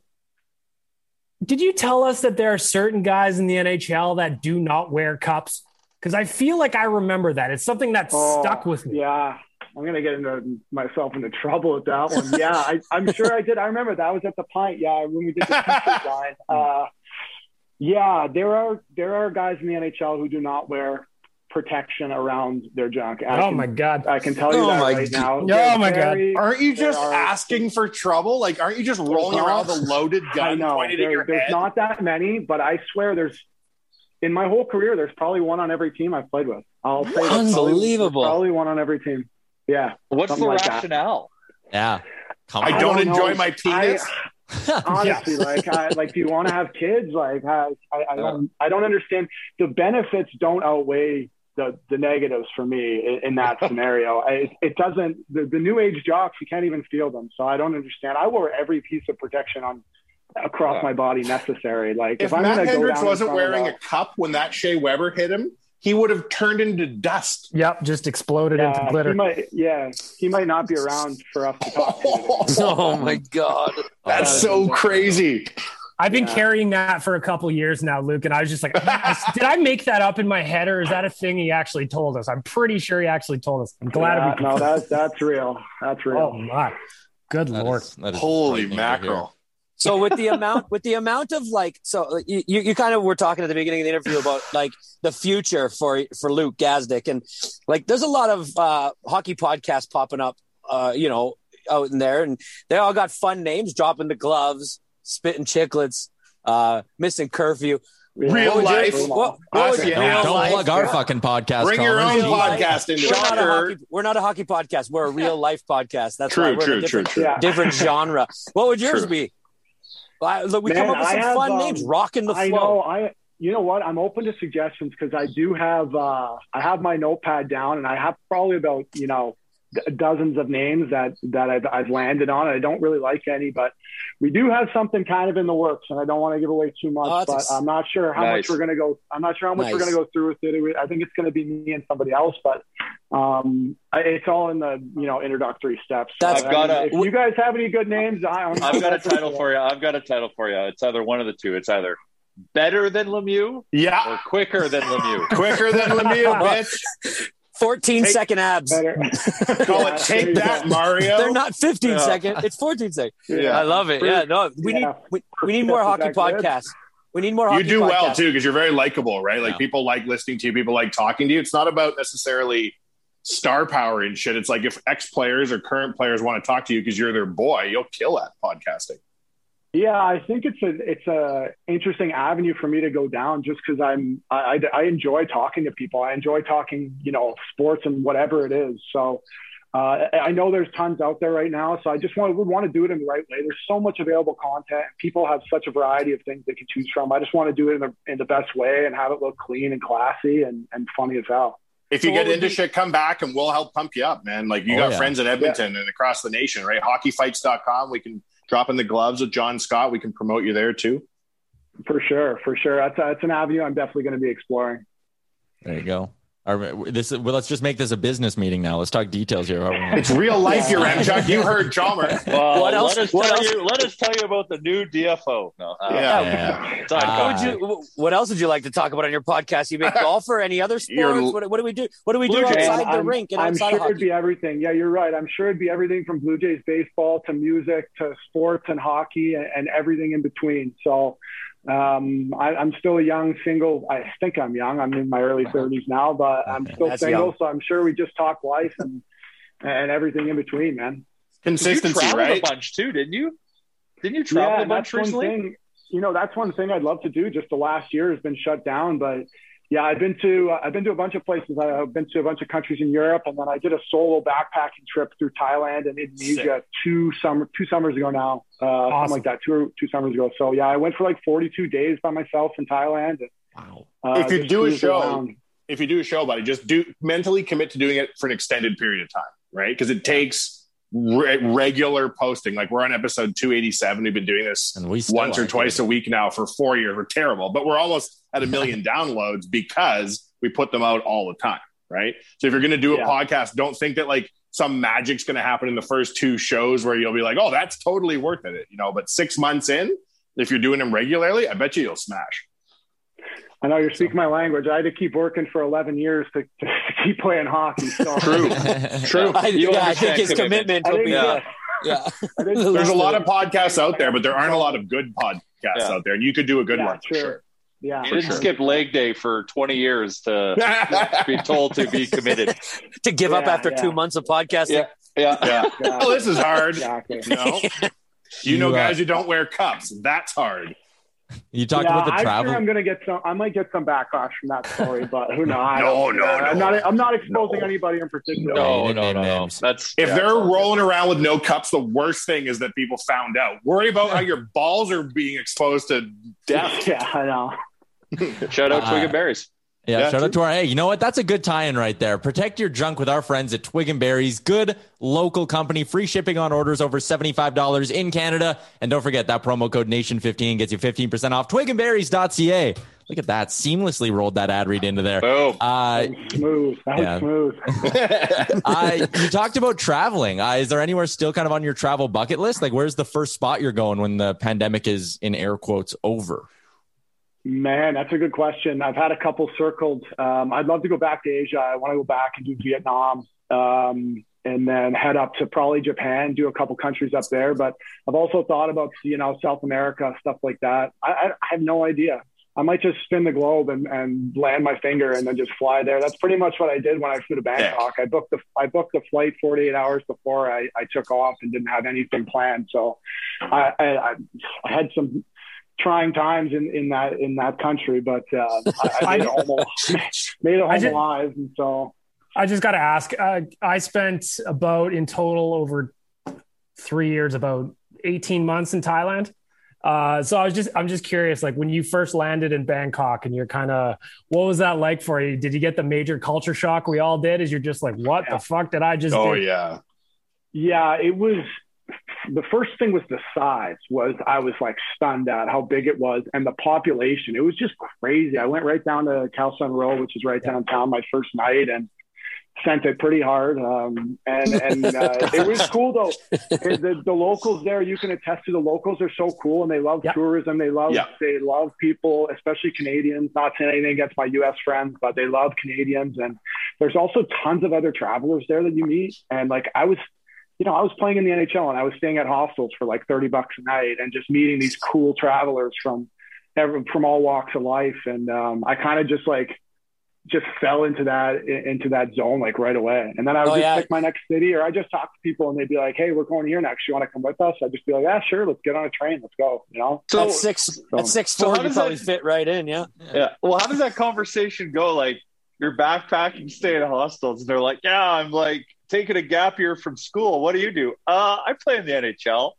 did you tell us that there are certain guys in the N H L that do not wear cups? Because I feel like I remember that. It's something that oh, stuck with me. Yeah. I'm going to get into myself into trouble with that one. Yeah, I, I'm sure I did. I remember that was at the Pint. Yeah, when we did the t-shirt line. Uh, yeah, there are there are guys in the N H L who do not wear protection around their junk. I oh can, my God. I can tell you oh that my right God. now. Oh They're my very, God. Aren't you just are, asking for trouble? Like, aren't you just rolling around with a loaded gun I know. pointed There, at your there's head? not that many, but I swear there's, in my whole career, there's probably one on every team I've played with. I'll say that's Unbelievable. Probably, probably one on every team. Yeah. What's the like rationale? Yeah. Come I on. don't, I don't enjoy know. my penis. I, honestly, like, I, like, do you want to have kids? Like, I, I, I don't, I don't understand. The benefits don't outweigh the the negatives for me in, in that scenario. I, it doesn't. The, the new age jocks, you can't even feel them. So I don't understand. I wore every piece of protection on across my body necessary. Like, if, if I'm Matt gonna Hendricks go down wasn't wearing a, a, cup when that Shea Weber hit him, he would have turned into dust. Yep, just exploded yeah, into glitter. He might, yeah, he might not be around for us to talk to. Oh my God. That's so crazy. I've been Yeah. carrying that for a couple years now, Luke, and I was just like, did I make that up in my head, or is that a thing he actually told us? I'm pretty sure he actually told us. I'm glad Yeah, to be. no, that's that's real. That's real. Oh my, good That Lord! is- that is Holy frightening to mackerel. So with the amount, with the amount of like, so you, you kind of were talking at the beginning of the interview about like the future for, for Luke Gazdic, and like, there's a lot of uh, hockey podcasts popping up, uh, you know, out in there, and they all got fun names, dropping the gloves, spitting chicklets, uh, missing curfew. Real What would life. you- what- what would Us, you- yeah. Don't, real don't life. plug our fucking podcast. Bring your Colin. own Jeez. podcast into We're not, a Shocker. hockey, we're not a hockey podcast. We're a real life podcast. That's True, why we're true, in a different, true, true. Yeah. different genre. What would yours True. be? Well, look, we Man, come up with some I have, fun um, names. Rocking the I flow. know. I you know what? I'm open to suggestions because I do have uh, I have my notepad down, and I have probably about you know d- dozens of names that that I've, I've landed on. I don't really like any, but we do have something kind of in the works, and I don't want to give away too much. Oh, that's but ex- I'm not sure how Nice. much we're gonna go. I'm not sure how much we're Nice. gonna go through with it. I think it's gonna be me and somebody else, but um, I, it's all in the you know introductory steps. So, That's- I I've got mean, a- if you guys have any good names, I, I'm, I've got a title for you. I've got a title for you. It's either one of the two. It's either better than Lemieux Yeah. or quicker than Lemieux. Quicker than Lemieux, bitch. fourteen Take- second abs. Better. Call Yeah, it take there you that, go. Mario. They're not fifteen Yeah. second. It's fourteen second. Yeah. I love it. Yeah, no, we Yeah. need we, we need more Is hockey that good? podcasts. We need more. You hockey do well podcasts. too because you're very likable, right? Like Yeah. people like listening to you, people like talking to you. It's not about necessarily star power and shit. It's like if ex players or current players want to talk to you because you're their boy, you'll kill at podcasting. Yeah, I think it's a it's a interesting avenue for me to go down just because I'm I, I, I enjoy talking to people. I enjoy talking, you know, sports and whatever it is. So uh, I know there's tons out there right now. So I just want would want to do it in the right way. There's so much available content. People have such a variety of things they can choose from. I just want to do it in the in the best way and have it look clean and classy and, and funny as hell. If you So get what would into be- shit, come back and we'll help pump you up, man. Like you Oh, got yeah. friends in Edmonton and across the nation, right? hockey fights dot com. We can drop in the gloves with John Scott. We can promote you there too. For sure, for sure. That's a, that's an avenue I'm definitely going to be exploring. There you go. Our, this well, let's just make this a business meeting now. Let's talk details here. It's real life here, Remchuk. You heard Chalmers. Well, What else- Let us what tell else- you. Let us tell you about the new D F O. No, uh, Yeah. Yeah. Sorry, Uh, What, would you, what else would you like to talk about on your podcast? You make golf or any other You're- sports? What, what do we do? What do we do Blue Jays. outside the I'm, rink and I'm outside sure of hockey? it'd be everything. Yeah, you're right. I'm sure it'd be everything from Blue Jays baseball to music to sports and hockey and, and everything in between. So um, I, I'm still a young single. I think I'm young. I'm in my early thirties now, but I'm still That's single. young. So I'm sure we just talk life and and everything in between, man. you Consistency, traveled right? a bunch too, didn't you? Didn't you travel yeah, a and bunch that's one recently? thing. You know, that's one thing I'd love to do. Just the last year has been shut down, but yeah, I've been to uh, I've been to a bunch of places. I've been to a bunch of countries in Europe, and then I did a solo backpacking trip through Thailand and Indonesia two summer two summers ago now, uh, Awesome. something like that, two two summers ago. So yeah, I went for like forty-two days by myself in Thailand. And, Wow. uh, If you just do a cruised show, around. if you do a show, buddy, just do mentally commit to doing it for an extended period of time, right? Because it takes re- regular posting. Like we're on episode two eighty-seven. We've been doing this And we still once or aren't twice good. a week now for four years. We're terrible, but we're almost at a million downloads because we put them out all the time, right? So if you're going to do a Yeah. podcast, don't think that like some magic's going to happen in the first two shows where you'll be like, oh, that's totally worth it, you know. But six months in, if you're doing them regularly, I bet you you'll smash. I know you're speaking my language. I had to keep working for eleven years to, to keep playing hockey. So. True, true. I, You yeah, I understand think his commitment. commitment I will think, be yeah. uh, yeah. I think There's a lot of podcasts out there, but there aren't a lot of good podcasts Yeah. out there. And you could do a good Yeah, one for sure. sure. Yeah, you didn't sure. skip leg day for twenty years to be told to be committed. To give yeah, up after yeah. two months of podcasting. Yeah, yeah, yeah. yeah. Well, this is hard. Exactly. No, you know, guys who don't wear cups. That's hard. You talked yeah, about the I'm travel. Sure I'm gonna get some. I might get some backlash from that story, but who knows? no, no, no. I'm not. I'm not exposing no. anybody in particular. No, no, no, no. That's if yeah, they're rolling around with no cups, the worst thing is that people found out. Worry about how your balls are being exposed to death. Yeah, I know. Shout out uh, Twig and Berries. Yeah, Yeah, shout true. out to our, hey, you know what? That's a good tie-in right there. Protect your junk with our friends at Twig and Berries. Good local company. Free shipping on orders over seventy-five dollars in Canada. And don't forget that promo code nation fifteen gets you fifteen percent off twig and berries dot c a. Look at that. Seamlessly rolled that ad read into there. Boom. Uh, smooth. That yeah. was smooth. uh, you talked about traveling. Uh, is there anywhere still kind of on your travel bucket list? Like, where's the first spot you're going when the pandemic is, in air quotes, over? Man, that's a good question. I've had a couple circled. Um, I'd love to go back to Asia. I want to go back and do Vietnam, um, and then head up to probably Japan, do a couple countries up there. But I've also thought about, you know, South America, stuff like that. I, I, I have no idea. I might just spin the globe and, and land my finger and then just fly there. That's pretty much what I did when I flew to Bangkok. I booked the I booked the flight forty-eight hours before I, I took off and didn't have anything planned. So I, I, I had some trying times in, in that in that country, but uh, I, I made it almost made it home just, alive. And so I just got to ask. Uh, I spent about in total over three years, about eighteen months in Thailand. Uh, so I was just I'm just curious, like when you first landed in Bangkok, and you're kind of, what was that like for you? Did you get the major culture shock we all did? Is you're just like, what yeah. the fuck did I just? Oh do? yeah, yeah. It was. The first thing was the size. Was I was like stunned at how big it was, and the population. It was just crazy. I went right down to Khao San Road, which is right downtown, my first night, and sent it pretty hard. Um, and and uh, it was cool though. The, the locals there, you can attest to. The locals are so cool, and they love yep. tourism. They love yep. they love people, especially Canadians. Not saying anything against my U S friends, but they love Canadians. And there's also tons of other travelers there that you meet. And like I was. You know, I was playing in the N H L and I was staying at hostels for like thirty bucks a night and just meeting these cool travelers from every, from all walks of life. And um, I kind of just like, just fell into that, into that zone like right away. And then I would oh, just yeah. pick my next city, or I just talk to people and they'd be like, hey, we're going here next. You want to come with us? I'd just be like, yeah, sure. Let's get on a train. Let's go. You know? So at six, so, at six, four, so you probably that, fit right in. Yeah. Yeah. Well, how does that conversation go? Like you're backpacking, staying at hostels and they're like, yeah, I'm like, taking a gap year from school. What do you do? Uh, I play in the N H L.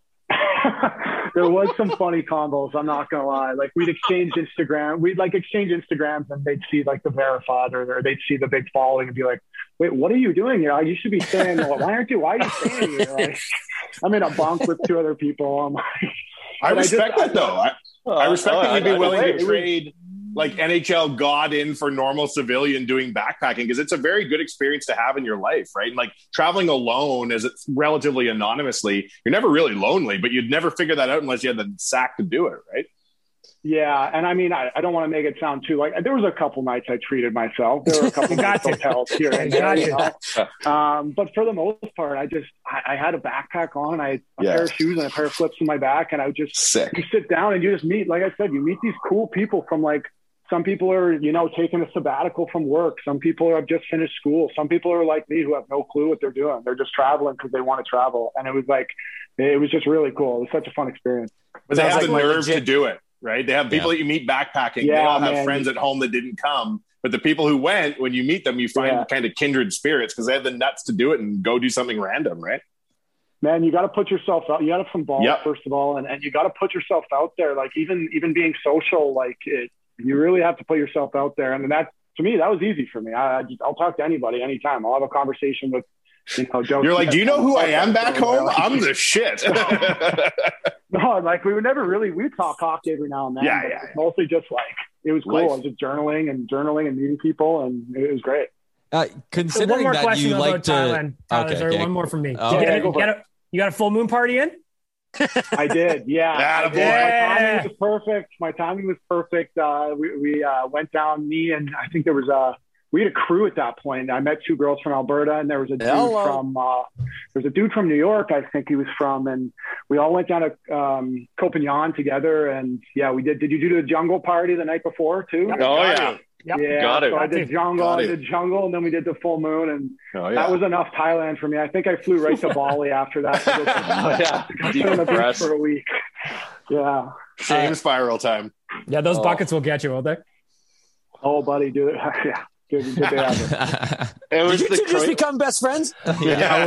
There was some funny combos. I'm not gonna lie. Like we'd exchange Instagram. We'd like exchange Instagrams, and they'd see like the verified, or, or they'd see the big following, and be like, "Wait, what are you doing here? You should be staying. Why aren't you? Why are you staying here?" Like, I'm in a bunk with two other people. I'm like, I respect I just, that though. I, uh, I respect uh, that you'd be willing to trade. Was, like N H L God in for normal civilian doing backpacking, because it's a very good experience to have in your life, right? And like traveling alone, as it's relatively anonymously, you're never really lonely, but you'd never figure that out unless you had the sack to do it, right? Yeah, and I mean, I, I don't want to make it sound too like there was a couple nights I treated myself. There were a couple nice hotels here and there, you know. Um, but for the most part, I just I, I had a backpack on, I had a yeah. pair of shoes and a pair of flips in my back, and I would just Sick. You sit down and you just meet, like I said, you meet these cool people from like. Some people are, you know, taking a sabbatical from work. Some people have just finished school. Some people are like me who have no clue what they're doing. They're just traveling because they want to travel. And it was like, it was just really cool. It was such a fun experience. But they have like the nerve legit. to do it, right? They have people yeah. that you meet backpacking. Yeah, they all have man. friends at home that didn't come. But the people who went, when you meet them, you find yeah. kind of kindred spirits because they have the nuts to do it and go do something random, right? Man, you got to put yourself out. You got to have some balls, yep. first of all. And, and you got to put yourself out there. Like even, even being social, like it, you really have to put yourself out there. And that, to me, that was easy for me. I, I just, I'll talk to anybody anytime. I'll have a conversation with, you know, Joe. You're like, do you know who I am back home? I'm the shit. No, like we would never really, we talk hockey every now and then. Yeah, yeah, yeah. Mostly just like, it was cool. Life. I was just journaling and journaling and meeting people, and it was great. Uh, considering so one more that question you like to, Thailand. Tyler, okay, sorry, okay. one more from me. Oh. You, yeah, got, you, got a, you got a full moon party in? I did, yeah. yeah, I did. My timing was perfect. My timing was perfect. Uh, we we uh, went down, me and I think there was a, we had a crew at that point. I met two girls from Alberta, and there was a dude Hello. from, uh, there's a dude from New York, I think he was from, and we all went down to um, Copignon together. And yeah, we did. Did you do the jungle party the night before too? Oh yeah. Yep. Yeah, Got it. so I did jungle, I did jungle, and then we did the full moon, and oh, yeah. that was enough Thailand for me. I think I flew right to Bali after that. To go to, oh, yeah. to go on the beach for a week. Yeah. Same uh, spiral time. Yeah, those oh. buckets will get you, won't they? Oh, buddy, do it. Yeah. Good, good day it. It was Did you two just become best friends? Yeah.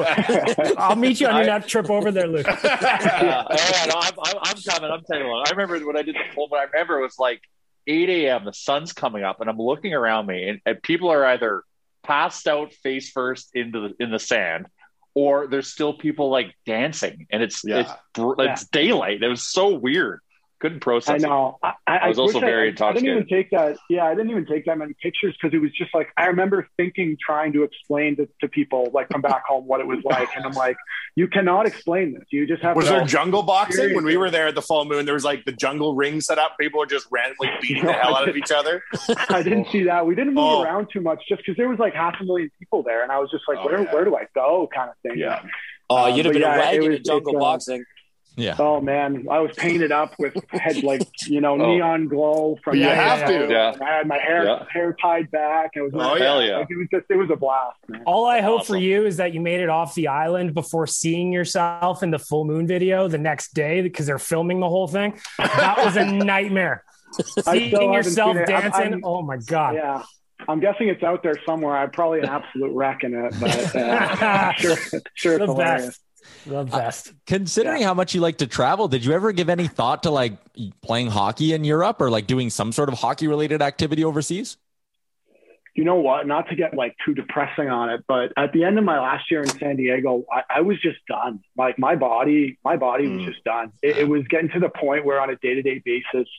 yeah. I'll meet you on your next trip over there, Luke. yeah, yeah, no, I'm, I'm coming. I'm telling you what. I remember when I did the full, but I remember it was like eight a.m. The sun's coming up, and I'm looking around me, and, and people are either passed out face first into the in the sand, or there's still people like dancing, and it's yeah. it's it's yeah. daylight. It was so weird. Couldn't process. I know. I, I, I was I also very I, intoxicated. I didn't even take that. Yeah, I didn't even take that many pictures because it was just like I remember thinking, trying to explain to, to people like from back home what it was like, and I'm like, you cannot explain this. You just have. Was to there jungle boxing when we were there at the full moon? There was like the jungle ring set up. People were just randomly beating no, the hell out of each other. I didn't see that. We didn't move oh. around too much just because there was like half a million people there, and I was just like, oh, where yeah. where do I go, kind of thing. Yeah. Oh, um, you'd have been yeah, a wagon was, in jungle uh, boxing. Yeah. Oh man, I was painted up with head like you know oh. neon glow from. You that, have you know, to. Yeah. I had my hair yeah. hair tied back. It was oh hell yeah. Like, it was just it was a blast. Man. All I hope awesome. for you is that you made it off the island before seeing yourself in the full moon video the next day because they're filming the whole thing. That was a nightmare. Seeing yourself dancing. I'm, I'm, oh my god. Yeah. I'm guessing it's out there somewhere. I'm probably an absolute wreck in it, but uh, sure, sure, it's the hilarious. best. The best. Uh, considering yeah. how much you like to travel, did you ever give any thought to like playing hockey in Europe or like doing some sort of hockey related activity overseas? You know what? Not to get like too depressing on it, but at the end of my last year in San Diego, I, I was just done. Like my body, my body mm. was just done. It, it was getting to the point where on a day-to-day basis,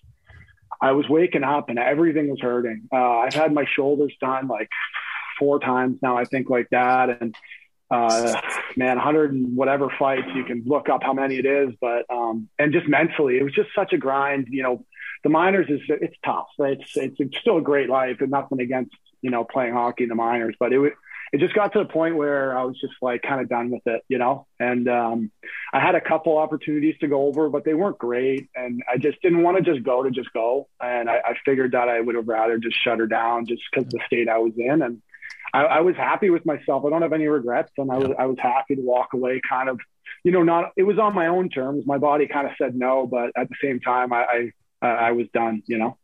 I was waking up and everything was hurting. Uh, I've had my shoulders done like four times now, I think, like that. And uh, man, one hundred and whatever fights, you can look up how many it is, but, um, and just mentally, it was just such a grind. You know, the minors is, it's tough. It's, it's, it's still a great life and nothing against, you know, playing hockey in the minors, but it was, it just got to the point where I was just like kind of done with it, you know? And um, I had a couple opportunities to go over, but they weren't great. And I just didn't want to just go to just go. And I, I figured that I would have rather just shut her down just because of the state I was in. And I, I was happy with myself. I don't have any regrets. And I was, I was happy to walk away kind of, you know, not, it was on my own terms. My body kind of said no, but at the same time, I, I, I was done, you know?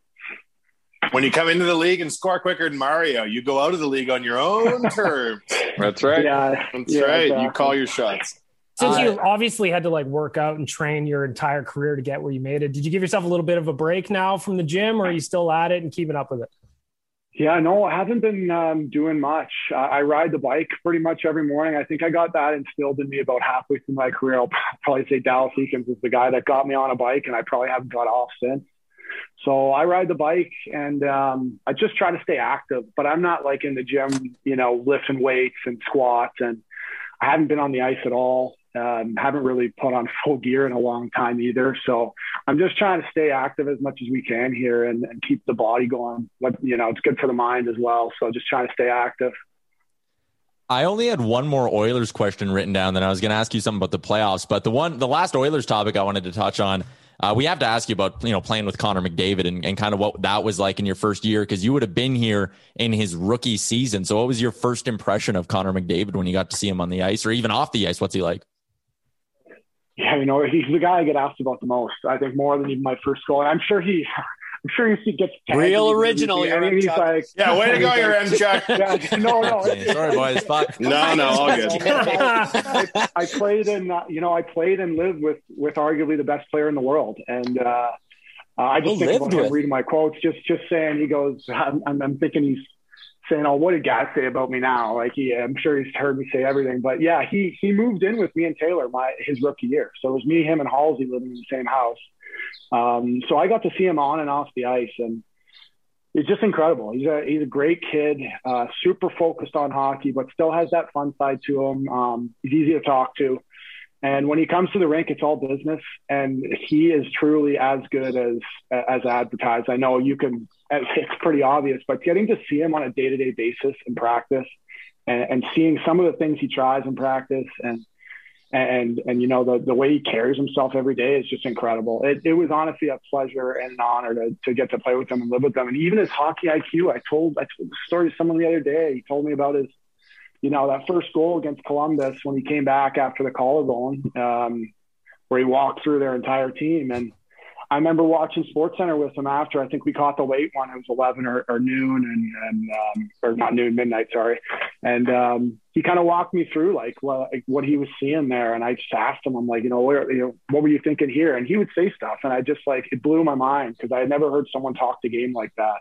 When you come into the league and score quicker than Mario, you go out of the league on your own terms. That's right. Yeah, That's yeah, right. Exactly. You call your shots. Since Uh, you obviously had to like work out and train your entire career to get where you made it, did you give yourself a little bit of a break now from the gym, or are you still at it and keeping up with it? Yeah, no, I haven't been um, doing much. Uh, I ride the bike pretty much every morning. I think I got that instilled in me about halfway through my career. I'll probably say Dallas Eakins is the guy that got me on a bike, and I probably haven't got off since. So I ride the bike and um, I just try to stay active, but I'm not like in the gym, you know, lifting weights and squats, and I haven't been on the ice at all. Um, haven't really put on full gear in a long time either. So I'm just trying to stay active as much as we can here and, and keep the body going. But, you know, it's good for the mind as well. So just trying to stay active. I only had one more Oilers question written down, then I was going to ask you something about the playoffs, but the one, the last Oilers topic I wanted to touch on, Uh, we have to ask you about, you know, playing with Connor McDavid and, and kind of what that was like in your first year, because you would have been here in his rookie season. So what was your first impression of Connor McDavid when you got to see him on the ice or even off the ice? What's he like? Yeah, you know, he's the guy I get asked about the most. I think more than even my first goal. And I'm sure he, I'm sure he gets real original. I mean, he's like, yeah, way to go, your M Chuck. Yeah, no, no. Sorry, boys. Fuck. No, no, all good. I, I played and uh, you know, I played and lived with with arguably the best player in the world, and uh, uh, I just you think about with. him reading my quotes, just just saying. He goes, I'm, I'm, I'm thinking he's saying, "Oh, what did guys say about me now?" Like he, I'm sure he's heard me say everything, but yeah, he he moved in with me and Taylor my his rookie year, so it was me, him, and Halsey living in the same house. Um, so I got to see him on and off the ice, and it's just incredible. He's a he's a great kid, uh, super focused on hockey, but still has that fun side to him. Um, he's easy to talk to, and when he comes to the rink, it's all business. And he is truly as good as as advertised. I know you can; it's pretty obvious, but getting to see him on a day to day basis in practice, and, and seeing some of the things he tries in practice, and And, and, you know, the, the way he carries himself every day is just incredible. It, it was honestly a pleasure and an honor to, to get to play with him and live with him. And even his hockey I Q, I told, I told the story to someone the other day. He told me about his, you know, that first goal against Columbus when he came back after the collarbone, um, where he walked through their entire team. And I remember watching SportsCenter with him after. I think we caught the late one. It was eleven or, or noon and, and um, or not noon, midnight, sorry. And um, he kind of walked me through like, well, like what he was seeing there. And I just asked him, I'm like, you know, where, you know, what were you thinking here? And he would say stuff. And I just like, it blew my mind because I had never heard someone talk the game like that.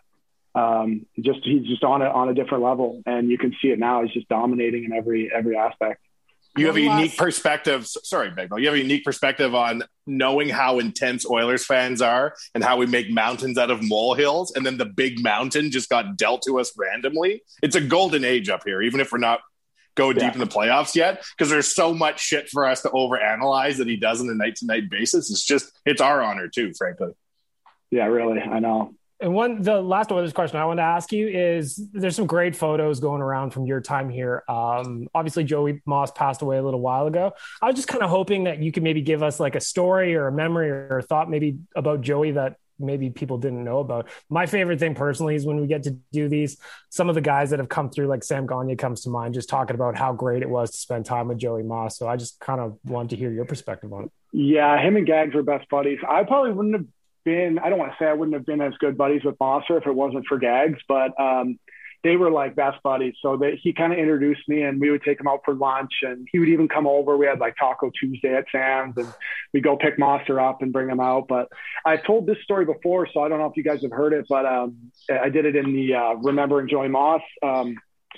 Um, just, he's just on a, on a different level, and you can see it now. He's just dominating in every, every aspect. You have a unique perspective. Sorry, Begno. You have a unique perspective on knowing how intense Oilers fans are and how we make mountains out of molehills. And then the big mountain just got dealt to us randomly. It's a golden age up here, even if we're not go deep yeah. in the playoffs yet, because there's so much shit for us to overanalyze that he does on a night to night basis. It's just, it's our honor too, frankly. Yeah, really. I know. And one, the last Oilers question I want to ask you is there's some great photos going around from your time here. Um, obviously Joey Moss passed away a little while ago. I was just kind of hoping that you could maybe give us like a story or a memory or a thought maybe about Joey that maybe people didn't know about. My favorite thing personally is when we get to do these, some of the guys that have come through, like Sam Gagner comes to mind, just talking about how great it was to spend time with Joey Moss. So I just kind of want to hear your perspective on it. Yeah, him and Gags were best buddies. I probably wouldn't have been, I don't want to say I wouldn't have been as good buddies with Mosser if it wasn't for Gags, but um, they were like best buddies. So that he kind of introduced me, and we would take him out for lunch, and he would even come over. We had like Taco Tuesday at Sam's, and we'd go pick Mosser up and bring him out. But I've told this story before, so I don't know if you guys have heard it, but um, I did it in the uh, Remembering Joey Moss um,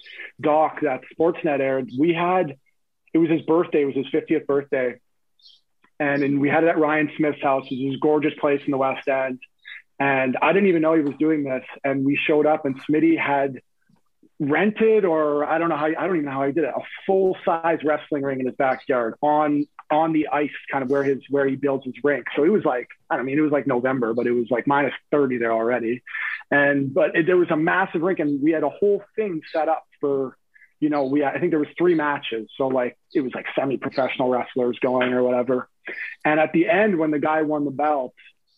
doc that Sportsnet aired. We had, it was his birthday, it was his fiftieth birthday. And, and we had it at Ryan Smith's house. It was this gorgeous place in the West End. And I didn't even know he was doing this. And we showed up, and Smitty had rented, or I don't know how, I don't even know how he did it, a full size wrestling ring in his backyard on, on the ice, kind of where his, where he builds his rink. So it was like, I don't mean, it was like November, but it was like minus thirty there already. And, but it, there was a massive rink, and we had a whole thing set up for, you know, we, I think there was three matches. So like, it was like semi-professional wrestlers going or whatever. And at the end, when the guy won the belt,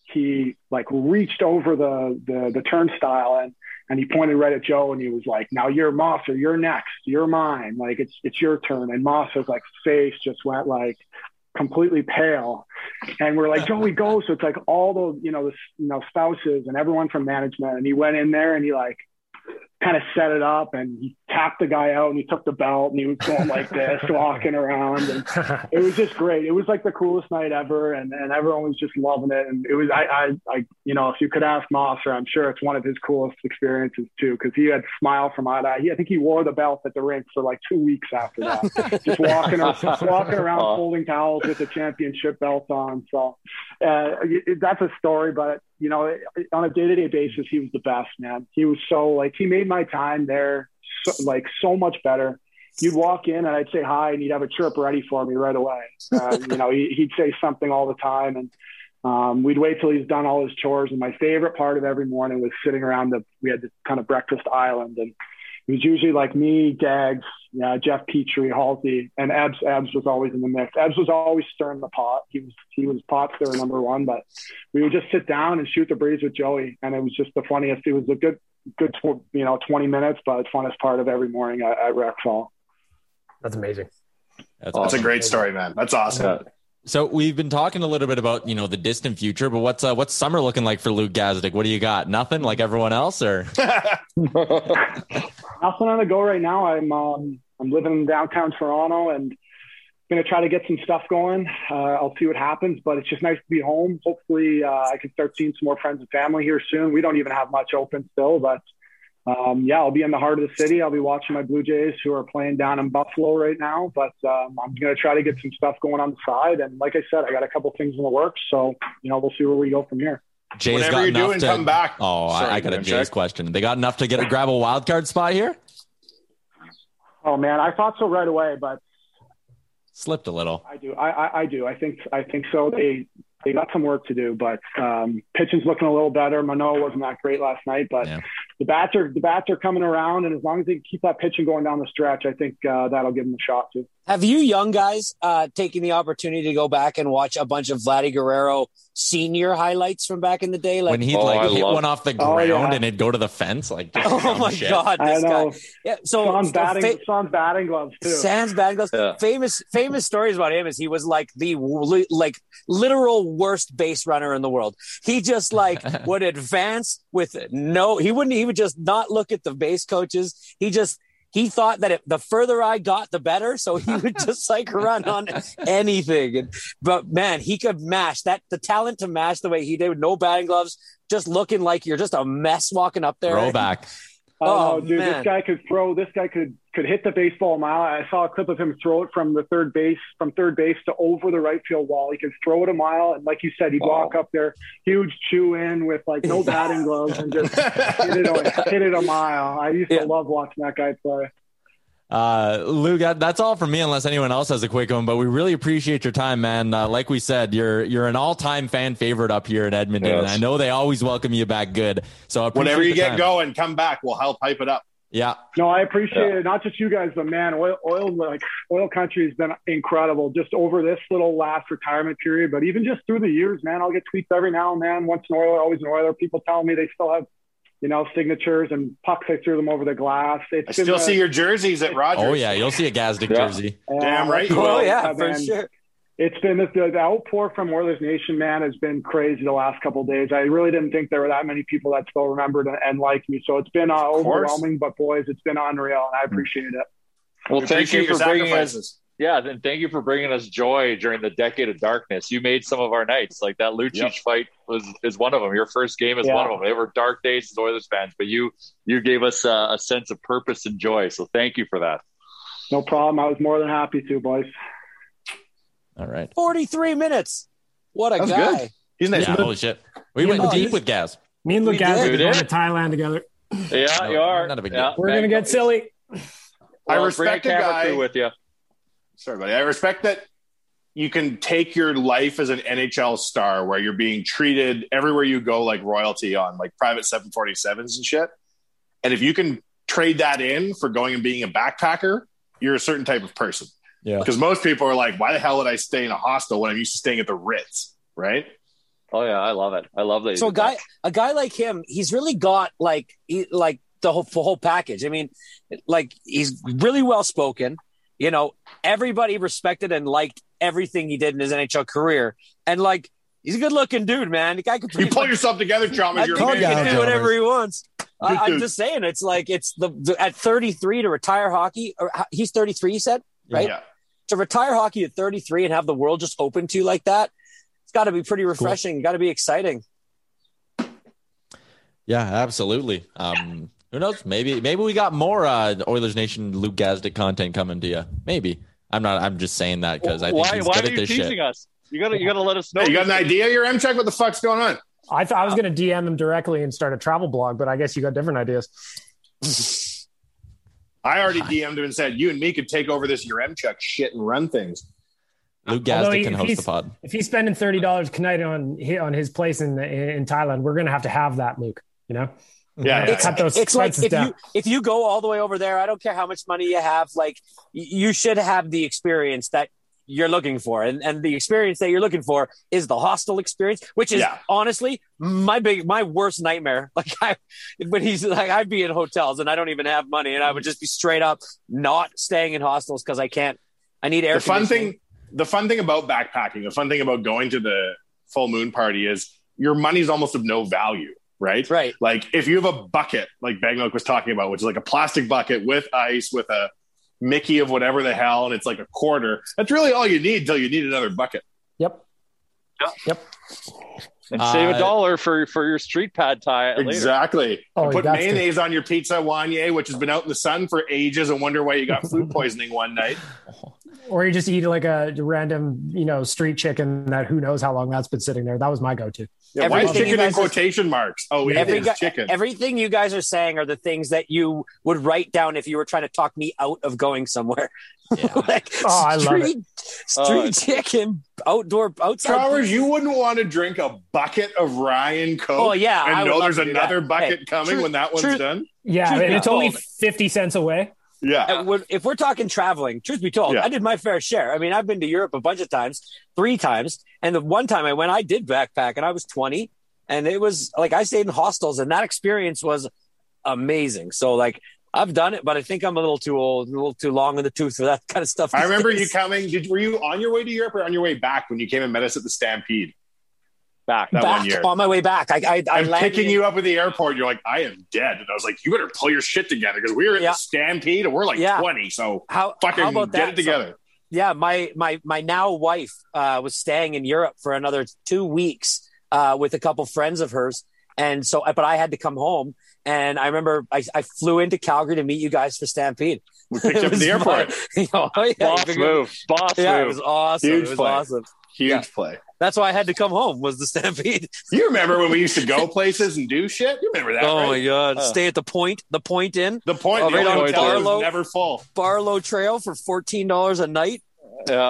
he like reached over the, the, the turnstile and, and he pointed right at Joe, and he was like, now you're Mosser, you're next, you're mine. Like, it's, it's your turn. And Mosser's like face just went like completely pale. And we're like, Joey, go. So it's like all the, you know, the, you know, spouses and everyone from management. And he went in there and he like kind of set it up, and he tapped the guy out, and he took the belt, and he was going like this, walking around, and it was just great. It was like the coolest night ever, and, and everyone was just loving it. And it was, I, I, I, you know, if you could ask Mosser, I'm sure it's one of his coolest experiences too, because he had smile from eye to eye. He, I think he wore the belt at the rink for like two weeks after that, just walking, just walking around folding towels with the championship belt on. So uh, it, that's a story, but you know, on a day-to-day basis, he was the best, man. He was so like, he made my time there so, like so much better. You'd walk in and I'd say hi, and he'd have a chirp ready for me right away. Uh, you know, he, he'd say something all the time, and um, we'd wait till he's done all his chores. And my favorite part of every morning was sitting around the, we had this kind of breakfast island, and it was usually like me, Gags, yeah, Jeff Petrie, Halsey, and Ebbs. Ebbs was always in the mix. Ebbs was always stirring the pot. He was he was pot stirrer number one. But we would just sit down and shoot the breeze with Joey, and it was just the funniest. It was a good good you know twenty minutes, but it's funnest part of every morning at, at Rexall. That's amazing. That's, awesome. That's a great story, man. That's awesome. Yeah. So we've been talking a little bit about, you know, the distant future, but what's uh, what's summer looking like for Luke Gazdic? What do you got? Nothing like everyone else, or nothing on the go right now? I'm um, I'm living in downtown Toronto and going to try to get some stuff going. Uh, I'll see what happens, but it's just nice to be home. Hopefully, uh, I can start seeing some more friends and family here soon. We don't even have much open still, but um, yeah, I'll be in the heart of the city. I'll be watching my Blue Jays, who are playing down in Buffalo right now, but um, I'm going to try to get some stuff going on the side. And like I said, I got a couple things in the works, so you know, we'll see where we go from here. Jay's Whatever got you're enough doing, to come back. Oh, Sorry, I, I got a Jay's check. question. They got enough to get a grab a wild card spot here? Oh man, I thought so right away, but slipped a little. I do. I, I, I do. I think. I think so. They they got some work to do, but um, pitching's looking a little better. Manoah wasn't that great last night, but yeah. the bats are the bats are coming around, and as long as they keep that pitching going down the stretch, I think uh, that'll give them a shot too. Have you young guys uh, taken the opportunity to go back and watch a bunch of Vladdy Guerrero senior highlights from back in the day? Like when he'd oh, like I hit love... one off the oh, ground yeah. and it'd go to the fence. Like, just oh my shit. God, this guy. Yeah, so Sans batting, fa- sans batting gloves too. Sans batting gloves. Yeah. Famous, famous stories about him is he was like the like literal worst base runner in the world. He just like would advance with no. He wouldn't. He would just not look at the base coaches. He just. He thought that it, the further I got, the better. So he would just like run on anything. And, but man, he could mash that. The talent to mash the way he did with no batting gloves, just looking like you're just a mess walking up there. Throwback. Oh, Oh, dude, man. this guy could throw. This guy could could hit the baseball a mile. I saw a clip of him throw it from the third base, from third base to over the right field wall. He could throw it a mile, and like you said, he'd walk up there, huge chew in with like no batting gloves, and just hit it a, hit it a mile. I used to Yeah. love watching that guy play. Uh, Luke, that- that's all from me, unless anyone else has a quick one. But we really appreciate your time, man. Uh, like we said, you're you're an all-time fan favorite up here in Edmonton, Yes. and I know they always welcome you back good. So I appreciate Whenever you the get time. going, come back. We'll help hype it up. Yeah, No, I appreciate Yeah. it. Not just you guys, but man, oil, oil, like oil country has been incredible just over this little last retirement period. But even just through the years, man, I'll get tweets every now and then. Once an Oiler, always an Oiler. People telling me they still have, you know, signatures and pucks. I threw them over the glass. It's I been still a- see your jerseys at Rogers. oh yeah, you'll see a Gazdick Yeah. jersey. Damn right you Oh will. yeah, Yeah, for man. sure. It's been the, the outpour from Oilers Nation, man, has been crazy the last couple of days. I really didn't think there were that many people that still remembered and, and liked me. So it's been uh, overwhelming, but boys, it's been unreal, and I appreciate it. Well, We thank appreciate you your for bringing us. sacrifices. Yeah, then thank you for bringing us joy during the decade of darkness. You made some of our nights. Like that Lucic Yep. fight was is one of them. Your first game is Yeah. one of them. They were dark days as Oilers fans, but you you gave us uh, a sense of purpose and joy. So thank you for that. No problem. I was more than happy to, boys. All right. forty-three minutes. What a That was guy. good. He's nice. Yeah, holy shit. We Yeah, went no, deep he's- with Gaz. Me and We Luke Gazdick did. are going to did. Thailand together. Yeah, No, you are. not a big Yeah, deal. We're going to get silly. Well, I bring a respect a camera guy- crew with you. Sorry, buddy. I respect that you can take your life as an N H L star where you're being treated everywhere you go like royalty on like private seven forty-sevens and shit. And if you can trade that in for going and being a backpacker, you're a certain type of person. Yeah. Because most people are like, why the hell would I stay in a hostel when I'm used to staying at the Ritz? Right? Oh yeah, I love it. I love that. you So a did guy, that. a guy like him, he's really got like, he, like the whole, the whole package. I mean, like he's really well spoken. You know, everybody respected and liked everything he did in his N H L career, and like he's a good looking dude, man. The guy could You pull yourself together, Chalmers. I You're think a he man. can do Chalmers. whatever he wants. I, I'm Dude. just saying, it's like it's the, the at thirty-three to retire hockey. Or h- he's thirty-three, you said, right? Yeah. To retire hockey at thirty-three and have the world just open to you like that, it's got to be pretty refreshing. Got to be exciting. Yeah, absolutely. Um, who knows? Maybe maybe we got more uh, Oilers Nation Luke Gazdick content coming to you. Maybe. I'm not. I'm just saying that because I think why he's why good are at you this teasing shit. us? You gotta you gotta let us know. Hey, you got an idea, your M-Check? What the fuck's going on? I thought I was going to D M him directly and start a travel blog, but I guess you got different ideas. I already D M'd him and said, you and me could take over this your M-Check shit and run things. Luke Although Gazdick he- can if host he's- the pod. If he's spending thirty dollars tonight on on his place in in Thailand, we're going to have to have that, Luke. You know, Yeah, yeah, It's, cut those it's like expenses if down. you if you go all the way over there, I don't care how much money you have. Like y- you should have the experience that you're looking for, and and the experience that you're looking for is the hostel experience, which is Yeah. honestly my big my worst nightmare. Like I, but he's like I'd be in hotels and I don't even have money, and I would just be straight up not staying in hostels because I can't. I need air. the fun conditioning. thing the fun thing about backpacking, the fun thing about going to the full moon party is your money's almost of no value, right? Right. Like if you have a bucket, like Bagmilk was talking about, which is like a plastic bucket with ice, with a Mickey of whatever the hell, and it's like a quarter, that's really all you need till you need another bucket. Yep. Yeah. Yep. And save Uh, a dollar for for your street pad tie later. Exactly. Oh, And put that's mayonnaise on your pizza Wanye, which has been out in the sun for ages, and wonder why you got food poisoning one night. Or you just eat like a random, you know, street chicken that who knows how long that's been sitting there. That was my go-to. Yeah, why is Everything you chicken in guys are- quotation marks? Oh, it Every is guy- chicken. Everything you guys are saying are the things that you would write down if you were trying to talk me out of going somewhere. Yeah. like Oh, I love street, Oh, street chicken, outdoor, outside. Towers, you wouldn't want to drink a bucket of Ryan Coke Oh, yeah, I and would know love there's to do another that. bucket Hey, coming true- when that one's true- done? Yeah, Truth and be it's only told- fifty cents away. Yeah. If we're talking traveling, truth be told, Yeah. I did my fair share. I mean, I've been to Europe a bunch of times, three times. And the one time I went, I did backpack and I was twenty. And it was like I stayed in hostels and that experience was amazing. So like I've done it, but I think I'm a little too old, a little too long in the tooth for that kind of stuff. I remember you coming. Did were you on your way to Europe or on your way back when you came and met us at the Stampede? Back that back one year. On my way back. I, I, I I'm landed picking in- you up at the airport. You're like, I am dead. And I was like, you better pull your shit together because we were at Yeah. the Stampede and we're like Yeah. twenty. So How, fucking how about get that? it together. So, yeah, my my my now wife uh, was staying in Europe for another two weeks uh, with a couple friends of hers, and so but I had to come home, and I remember I, I flew into Calgary to meet you guys for Stampede. We picked you up at the airport. You know, yeah, Boss move. Boss yeah, move. it was awesome. Huge it was play. awesome. Huge Yeah. play. That's why I had to come home. Was the Stampede? You remember when we used to go places and do shit? You remember that? Oh right? my god! Uh, Stay at the Point, the Point Inn, the point. Oh, the right only on hotel that was Barlow. never full. Barlow Trail for fourteen dollars a night. Yeah.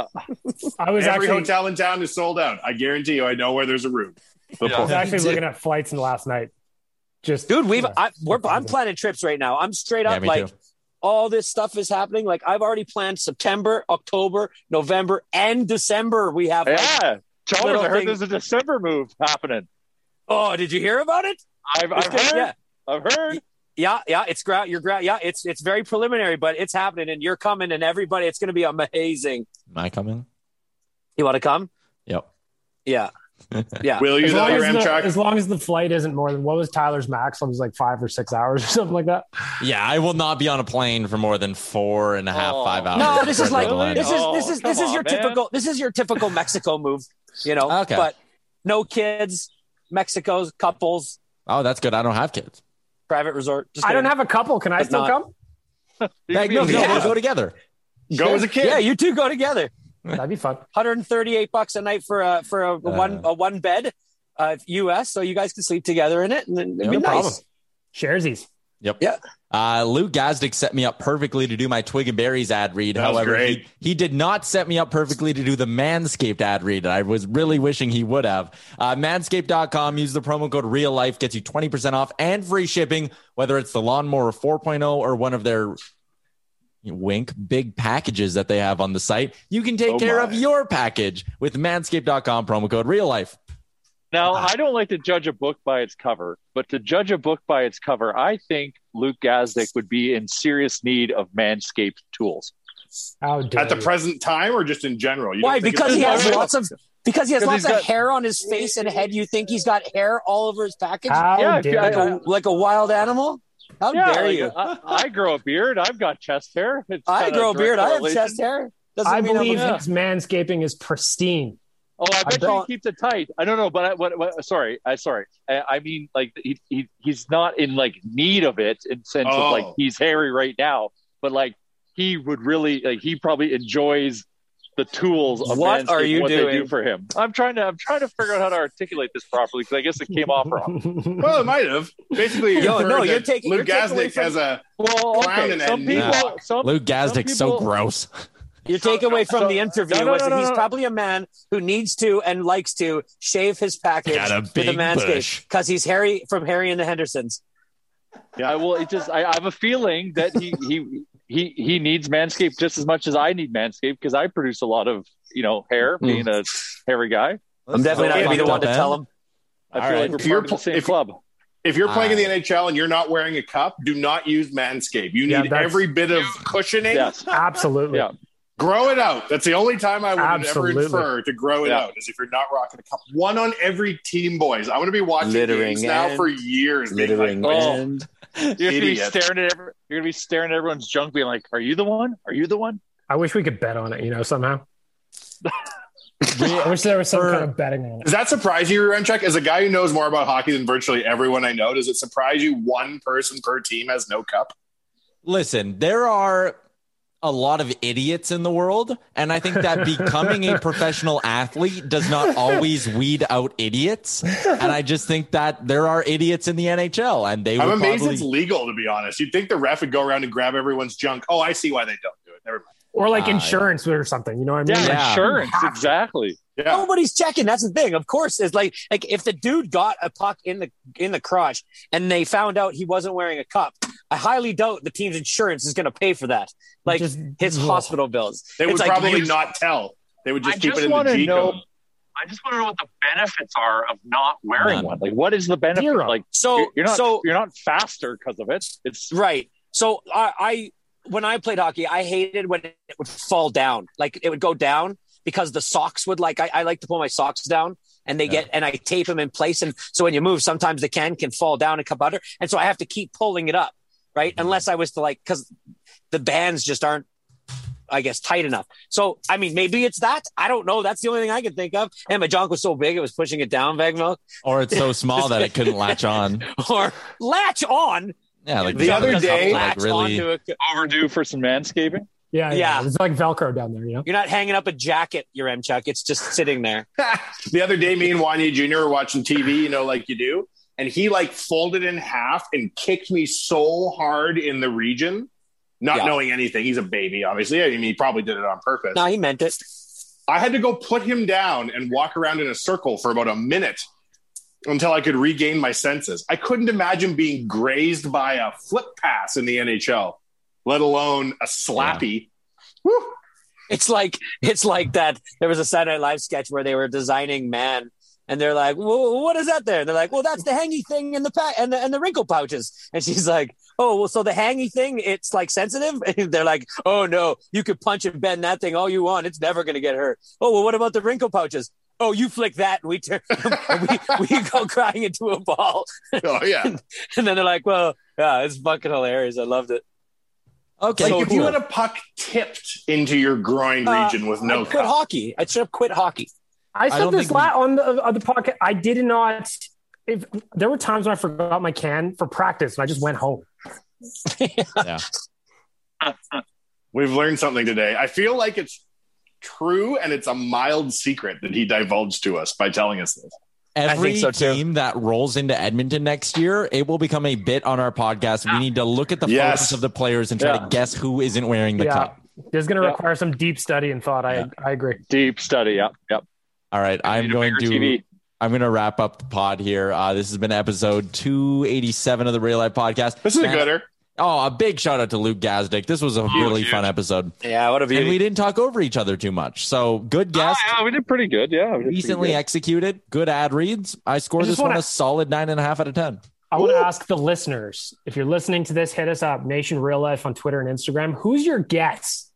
I was Every actually hotel in town is sold out. I guarantee you. I know where there's a room. The I was point. actually looking at flights in the last night. Just Dude, we've I, we're, I'm planning trips right now. I'm straight Yeah, up me like too. all this stuff is happening. Like I've already planned September, October, November, and December. We have. Like, Yeah. Chalmers, little I heard thing- there's a December move happening. oh, did you hear about it? I've, I've It's- heard. yeah, I've heard. yeah, yeah. It's ground. You're ground. Yeah, it's it's very preliminary, but it's happening, and you're coming, and everybody. It's going to be amazing. Am I coming? You want to come? Yep. Yeah, yeah. Will you as long though, as, Ram the, Chuck? as long as the flight isn't more than what was Tyler's max? It was like five or six hours or something like that. Yeah, I will not be on a plane for more than four and a half, Oh. five hours. No, this is like Really? this is Oh, this is this come is your on, man. typical this is your typical Mexico move, you know. Okay. But no kids, Mexico's couples, Oh, that's good. I don't have kids. private resort. Just I don't kidding. have a couple. Can I But still not- come? Like, no, no, Yeah. we'll go together. Go as a kid. Yeah, you two go together. That'd be fun. one hundred thirty-eight bucks a night for a for a one a one bed, uh, U S. So you guys can sleep together in it, and then it'd Yeah, be no nice. problem. Sharesies. Yep. Yeah. Uh, Luke Gazdick set me up perfectly to do my Twig and Berries ad read. That was However, great. he, he did not set me up perfectly to do the Manscaped ad read. I was really wishing he would have. Uh, manscaped dot com. Use the promo code Real Life. Gets you twenty percent off and free shipping, whether it's the Lawnmower four point oh or one of their wink big packages that they have on the site. You can take Oh care my. of your package with manscaped dot com promo code Real Life. Now, I don't like to judge a book by its cover, but to judge a book by its cover, I think Luke Gazdick would be in serious need of Manscaped tools. How dare At the you. present time or just in general? You don't Why? think Because it's- he has no, no. lots of because he has Because lots he's of got- hair on his face and head. You think he's got hair all over his package? How Yeah, dare like you. a like a wild animal? How Yeah, dare like, you? I, I grow a beard. I've got chest hair. It's I kind of grow a direct beard. I have correlation. chest hair. Doesn't I mean I'm a- believe Yeah. his manscaping is pristine. Oh, I bet you don't- he keeps it tight. I don't know, but I, what, what, sorry, I sorry. I, I mean, like he, he he's not in like need of it in sense Oh. of like he's hairy right now, but like he would really like he probably enjoys the tools of What Manscaped are and you what they doing? do for him. I'm trying to I'm trying to figure out how to articulate this properly because I guess it came off wrong. Well, it might have. Basically, Yo, you've no, heard you're that taking- Luke you're taking away Gazdick from- has a Well, Crown okay, and some a people, neck. some Luke some Gazdick's so people- gross. Your takeaway from so- the interview no, no, was no, that no, he's no. probably a man who needs to and likes to shave his package Got a with a big manscape bush. because he's Harry from Harry and the Hendersons. Yeah, well, it just I, I have a feeling that he he he he needs Manscaped just as much as I need Manscaped because I produce a lot of you know hair, being a hairy guy. I'm definitely not going to be the one to tell him. I All feel right. like we're If you're part of the pl- same if- club. If you're playing in the Ah. N H L and you're not wearing a cup, do not use Manscaped. You Yeah, need that's- every bit of cushioning. Yes. Absolutely. Yeah. Grow it out. That's the only time I would Absolutely. ever infer to grow it Yeah. out is if you're not rocking a cup. One on every team, boys. I'm going to be watching Littering games now and- for years. being Littering like, Oh. and You're gonna be Idiot. staring at every, you're gonna be staring at everyone's junk, being like, "Are you the one? Are you the one?" I wish we could bet on it, you know, somehow. I wish there was some For- kind of betting on it. Does that surprise you, Remchuk? As a guy who knows more about hockey than virtually everyone I know, does it surprise you one person per team has no cup? Listen, there are a lot of idiots in the world, and I think that becoming a professional athlete does not always weed out idiots. And I just think that there are idiots in the N H L, and they I'm would amazed probably... it's legal, to be honest. You'd think the ref would go around and grab everyone's junk. Oh, I see why they don't do it. Never mind. Or like Ah, insurance or something, you know what I mean? Yeah, Like, insurance, exactly. Yeah. nobody's checking. That's the thing. Of course, it's like like if the dude got a puck in the in the crotch and they found out he wasn't wearing a cup, I highly doubt the team's insurance is going to pay for that. Like Just- his ugh. hospital bills. They would It's like, probably you- not tell. They would just I keep just it in the wanna G know- code. I just want to know what the benefits are of not wearing None. one. Like, what is the benefit? Zero. Like, So- you're, you're not so- you're not faster because of it. It's Right. So I, I, when I played hockey, I hated when it would fall down. Like it would go down because the socks would like, I, I like to pull my socks down and they Yeah. get, and I tape them in place. And so when you move, sometimes the can can fall down and come under. And so I have to keep pulling it up. Right. Mhm. Unless I was to like, cause the bands just aren't, I guess, tight enough. So, I mean, maybe it's that. I don't know. That's the only thing I can think of. And my junk was so big, it was pushing it down, Vegmilk. Or it's so small that it couldn't latch on. Or latch on. Yeah, like The other something day- like latch really. onto a, overdue for some manscaping. Yeah, yeah. Yeah. It's like Velcro down there, you know? you're not hanging up a jacket, your M Chuck. It's just sitting there. The other day, me and Wanye Junior were watching T V, you know, like you do, and he like folded in half and kicked me so hard in the region, not Yeah. knowing anything. He's a baby, obviously. I mean, he probably did it on purpose. No, he meant it. I had to go put him down and walk around in a circle for about a minute until I could regain my senses. I couldn't imagine being grazed by a flip pass in the N H L, let alone a slappy. Woo. It's like it's like that. There was a Saturday Night Live sketch where they were designing man, and they're like, well, "What is that there?" And they're like, "Well, that's the hangy thing in the pack and the and the wrinkle pouches." And she's like, "Oh, well, so the hangy thing, it's like sensitive." And they're like, "Oh no, you could punch and bend that thing all you want; it's never going to get hurt." "Oh, well, what about the wrinkle pouches?" "Oh, you flick that, and we turn, we we go crying into a ball." Oh, yeah. And then they're like, "Well, yeah, it's fucking hilarious. I loved it." Okay, Like if cool. you had a puck tipped into your groin Uh, region with no I quit cup. hockey. I should have quit hockey. I said don't this think la- on the on the podcast. I did not. If there were times when I forgot my can for practice, and I just went home. yeah. We've learned something today. I feel like it's true, and it's a mild secret that he divulged to us by telling us this. Every think so, too. team that rolls into Edmonton next year, it will become a bit on our podcast. We need to look at the Yes. photos of the players and try Yeah. to guess who isn't wearing the Yeah. cup. There's going to Yeah. require some deep study and thought. I Yeah. I agree. Deep study. Yep. Yep. All right, I'm Need a going bigger to T V. I'm going to wrap up the pod here. Uh, this has been episode two eighty-seven of the Real Life Podcast. This is a Man, gooder. Oh, a big shout out to Luke Gazdick. This was a really huge. fun episode. Yeah, what a And beauty. we didn't talk over each other too much. So good guest. Oh, yeah, we did pretty good. Yeah. we did pretty Decently good. executed. Good ad reads. I scored I this just one wanna- a solid nine and a half out of ten. I want to ask the listeners, if you're listening to this, hit us up, Nation Real Life on Twitter and Instagram. Who's your guess?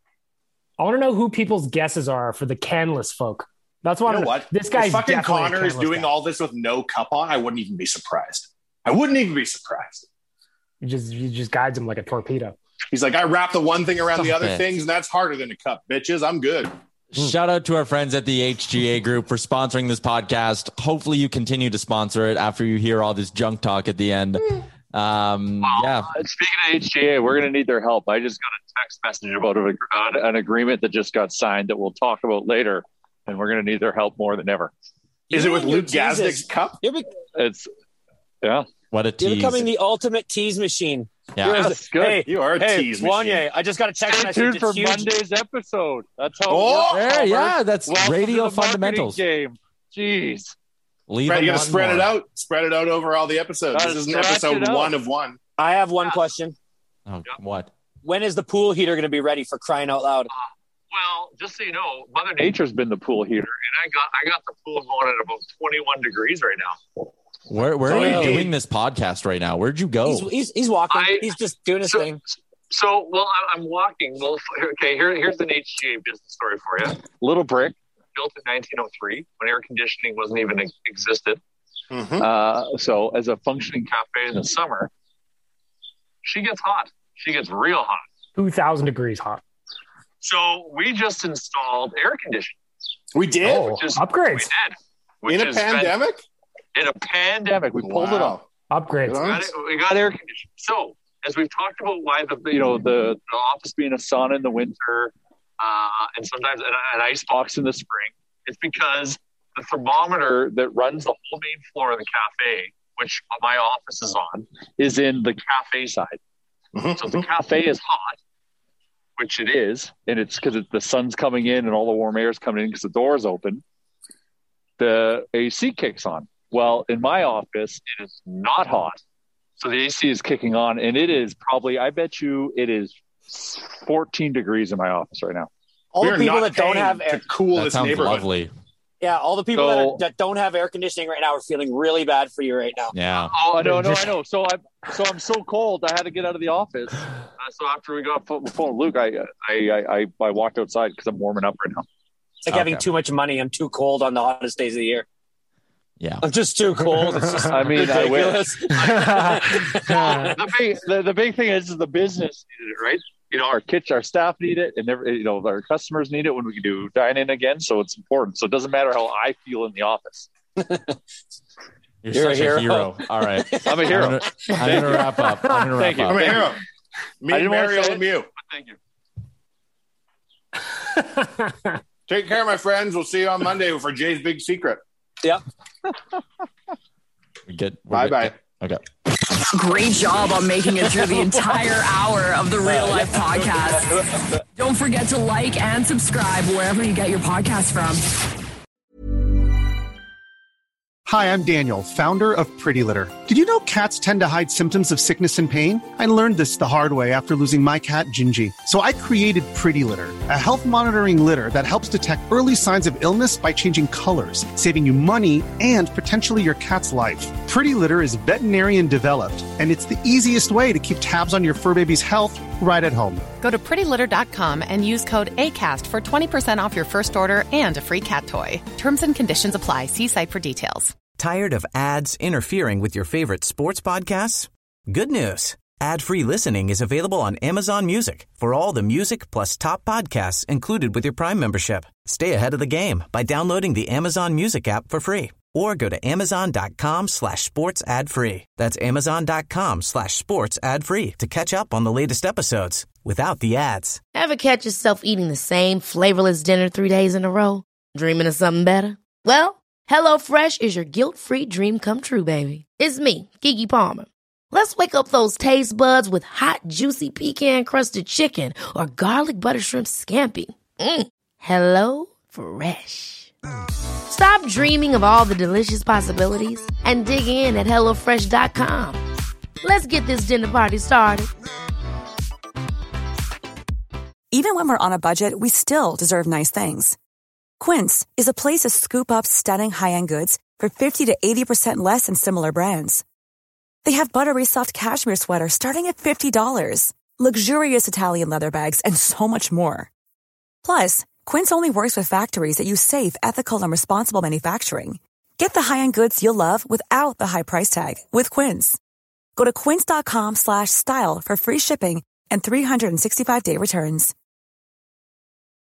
I want to know who people's guesses are for the canless folk. That's what You I know want. what? This guy's if fucking definitely a Connor is canless doing guy. all this with no cup on, I wouldn't even be surprised. I wouldn't even be surprised. You just you just guides him like a torpedo. He's like, I wrap the one thing around the Stop other it. things, and that's harder than a cup, bitches. I'm good. Shout out to our friends at the H G A Group for sponsoring this podcast. Hopefully, you continue to sponsor it after you hear all this junk talk at the end. Um, yeah, Uh, Speaking of H G A, we're going to need their help. I just got a text message about an, an agreement that just got signed that we'll talk about later, and we're going to need their help more than ever. Is it with You're Luke Jesus. Gazdick's cup? You're, be- It's yeah. what a you're tease. becoming the ultimate tease machine. Yeah. You're That's good. Hey, You are a hey, tease Wanye, machine. I just got a text Stay message. tuned for It's huge. Monday's episode. That's how. Oh, There, yeah, that's Welcome radio to the marketing fundamentals. game. Jeez. Leave Right, them you got to on spread more. it out. Spread it out over all the episodes. Gotta This isn't stretch episode it out. one of one. I have one question. Oh, what? When is the pool heater going to be ready for crying out loud? Well, just so you know, Mother Nature's been the pool heater, and I got I got the pool going at about twenty-one degrees right now. Where where are you Really? doing this podcast right now? Where'd you go? He's, he's, he's walking. I- he's just doing his so, thing. So, well, I- I'm walking. Well, okay, here, here's an H G A business story for you. Little brick, built in nineteen oh three when air conditioning wasn't even ex- existed. Mhm. Uh, so, as a functioning cafe in the summer, she gets hot. She gets real hot. Two thousand degrees hot. So, we just installed air conditioning. We did? Oh, Which is- upgrades. We did. Which In a is fan- pandemic? In a pandemic, we pulled it off. Upgrades. Good on We got, it, we got air conditioning. So, as we've talked about, why the you know the, the office being a sauna in the winter, uh, and sometimes an, an ice box in the spring, it's because the thermometer that runs the whole main floor of the cafe, which my office is on, is in the cafe side. Mhm. So if the cafe is hot, which it is, and it's because the sun's coming in and all the warm air is coming in because the door is open, the A C kicks on. Well, in my office, it is not hot. So the A C is kicking on, and it is probably, I bet you it is fourteen degrees in my office right now. All we the people that don't have air, to cool that this sounds neighborhood. Lovely. Yeah, all the people so, that, are, that don't have air conditioning right now are feeling really bad for you right now. Yeah. Oh, I know, no, I know. So I'm so I'm so cold. I had to get out of the office. Uh, so after we got off the phone with Luke, I I I, I walked outside because I'm warming up right now. It's like okay. having too much money. I'm too cold on the hottest days of the year. Yeah, I'm just too cold. It's just I mean, ridiculous. I the, big, the, the big thing is, is the business needed it, right? You know, our kids, our staff need it, and every, you know, our customers need it when we can do dine in again. So it's important. So it doesn't matter how I feel in the office. You're, You're such a hero. a hero. All right, I'm a hero. I'm gonna, I'm gonna wrap up. I'm gonna wrap Thank you. up. I'm a Thank hero. Me and Mario Lemieux. Thank you. Take care, my friends. We'll see you on Monday for Jay's Big Secret. Yep. We get bye bye. Okay. Great job on making it through the entire hour of the Real Life Podcast. Don't forget to like and subscribe wherever you get your podcast from. Hi, I'm Daniel, founder of Pretty Litter. Did you know cats tend to hide symptoms of sickness and pain? I learned this the hard way after losing my cat, Gingy. So I created Pretty Litter, a health monitoring litter that helps detect early signs of illness by changing colors, saving you money and potentially your cat's life. Pretty Litter is veterinarian developed, and it's the easiest way to keep tabs on your fur baby's health right at home. Go to pretty litter dot com and use code ACAST for twenty percent off your first order and a free cat toy. Terms and conditions apply. See site for details. Tired of ads interfering with your favorite sports podcasts? Good news. Ad-free listening is available on Amazon Music for all the music plus top podcasts included with your Prime membership. Stay ahead of the game by downloading the Amazon Music app for free or go to amazon.com slash sports ad free. That's amazon.com slash sports ad free to catch up on the latest episodes without the ads. Ever catch yourself eating the same flavorless dinner three days in a row? Dreaming of something better? Well, HelloFresh is your guilt-free dream come true, baby. It's me, Keke Palmer. Let's wake up those taste buds with hot, juicy pecan-crusted chicken or garlic butter shrimp scampi. Mm. Hello Fresh. Stop dreaming of all the delicious possibilities and dig in at hello fresh dot com. Let's get this dinner party started. Even when we're on a budget, we still deserve nice things. Quince is a place to scoop up stunning high-end goods for fifty to eighty percent less than similar brands. They have buttery soft cashmere sweaters starting at fifty dollars, luxurious Italian leather bags, and so much more. Plus, Quince only works with factories that use safe, ethical, and responsible manufacturing. Get the high-end goods you'll love without the high price tag with Quince. Go to quince.com slash style for free shipping and three sixty-five day returns.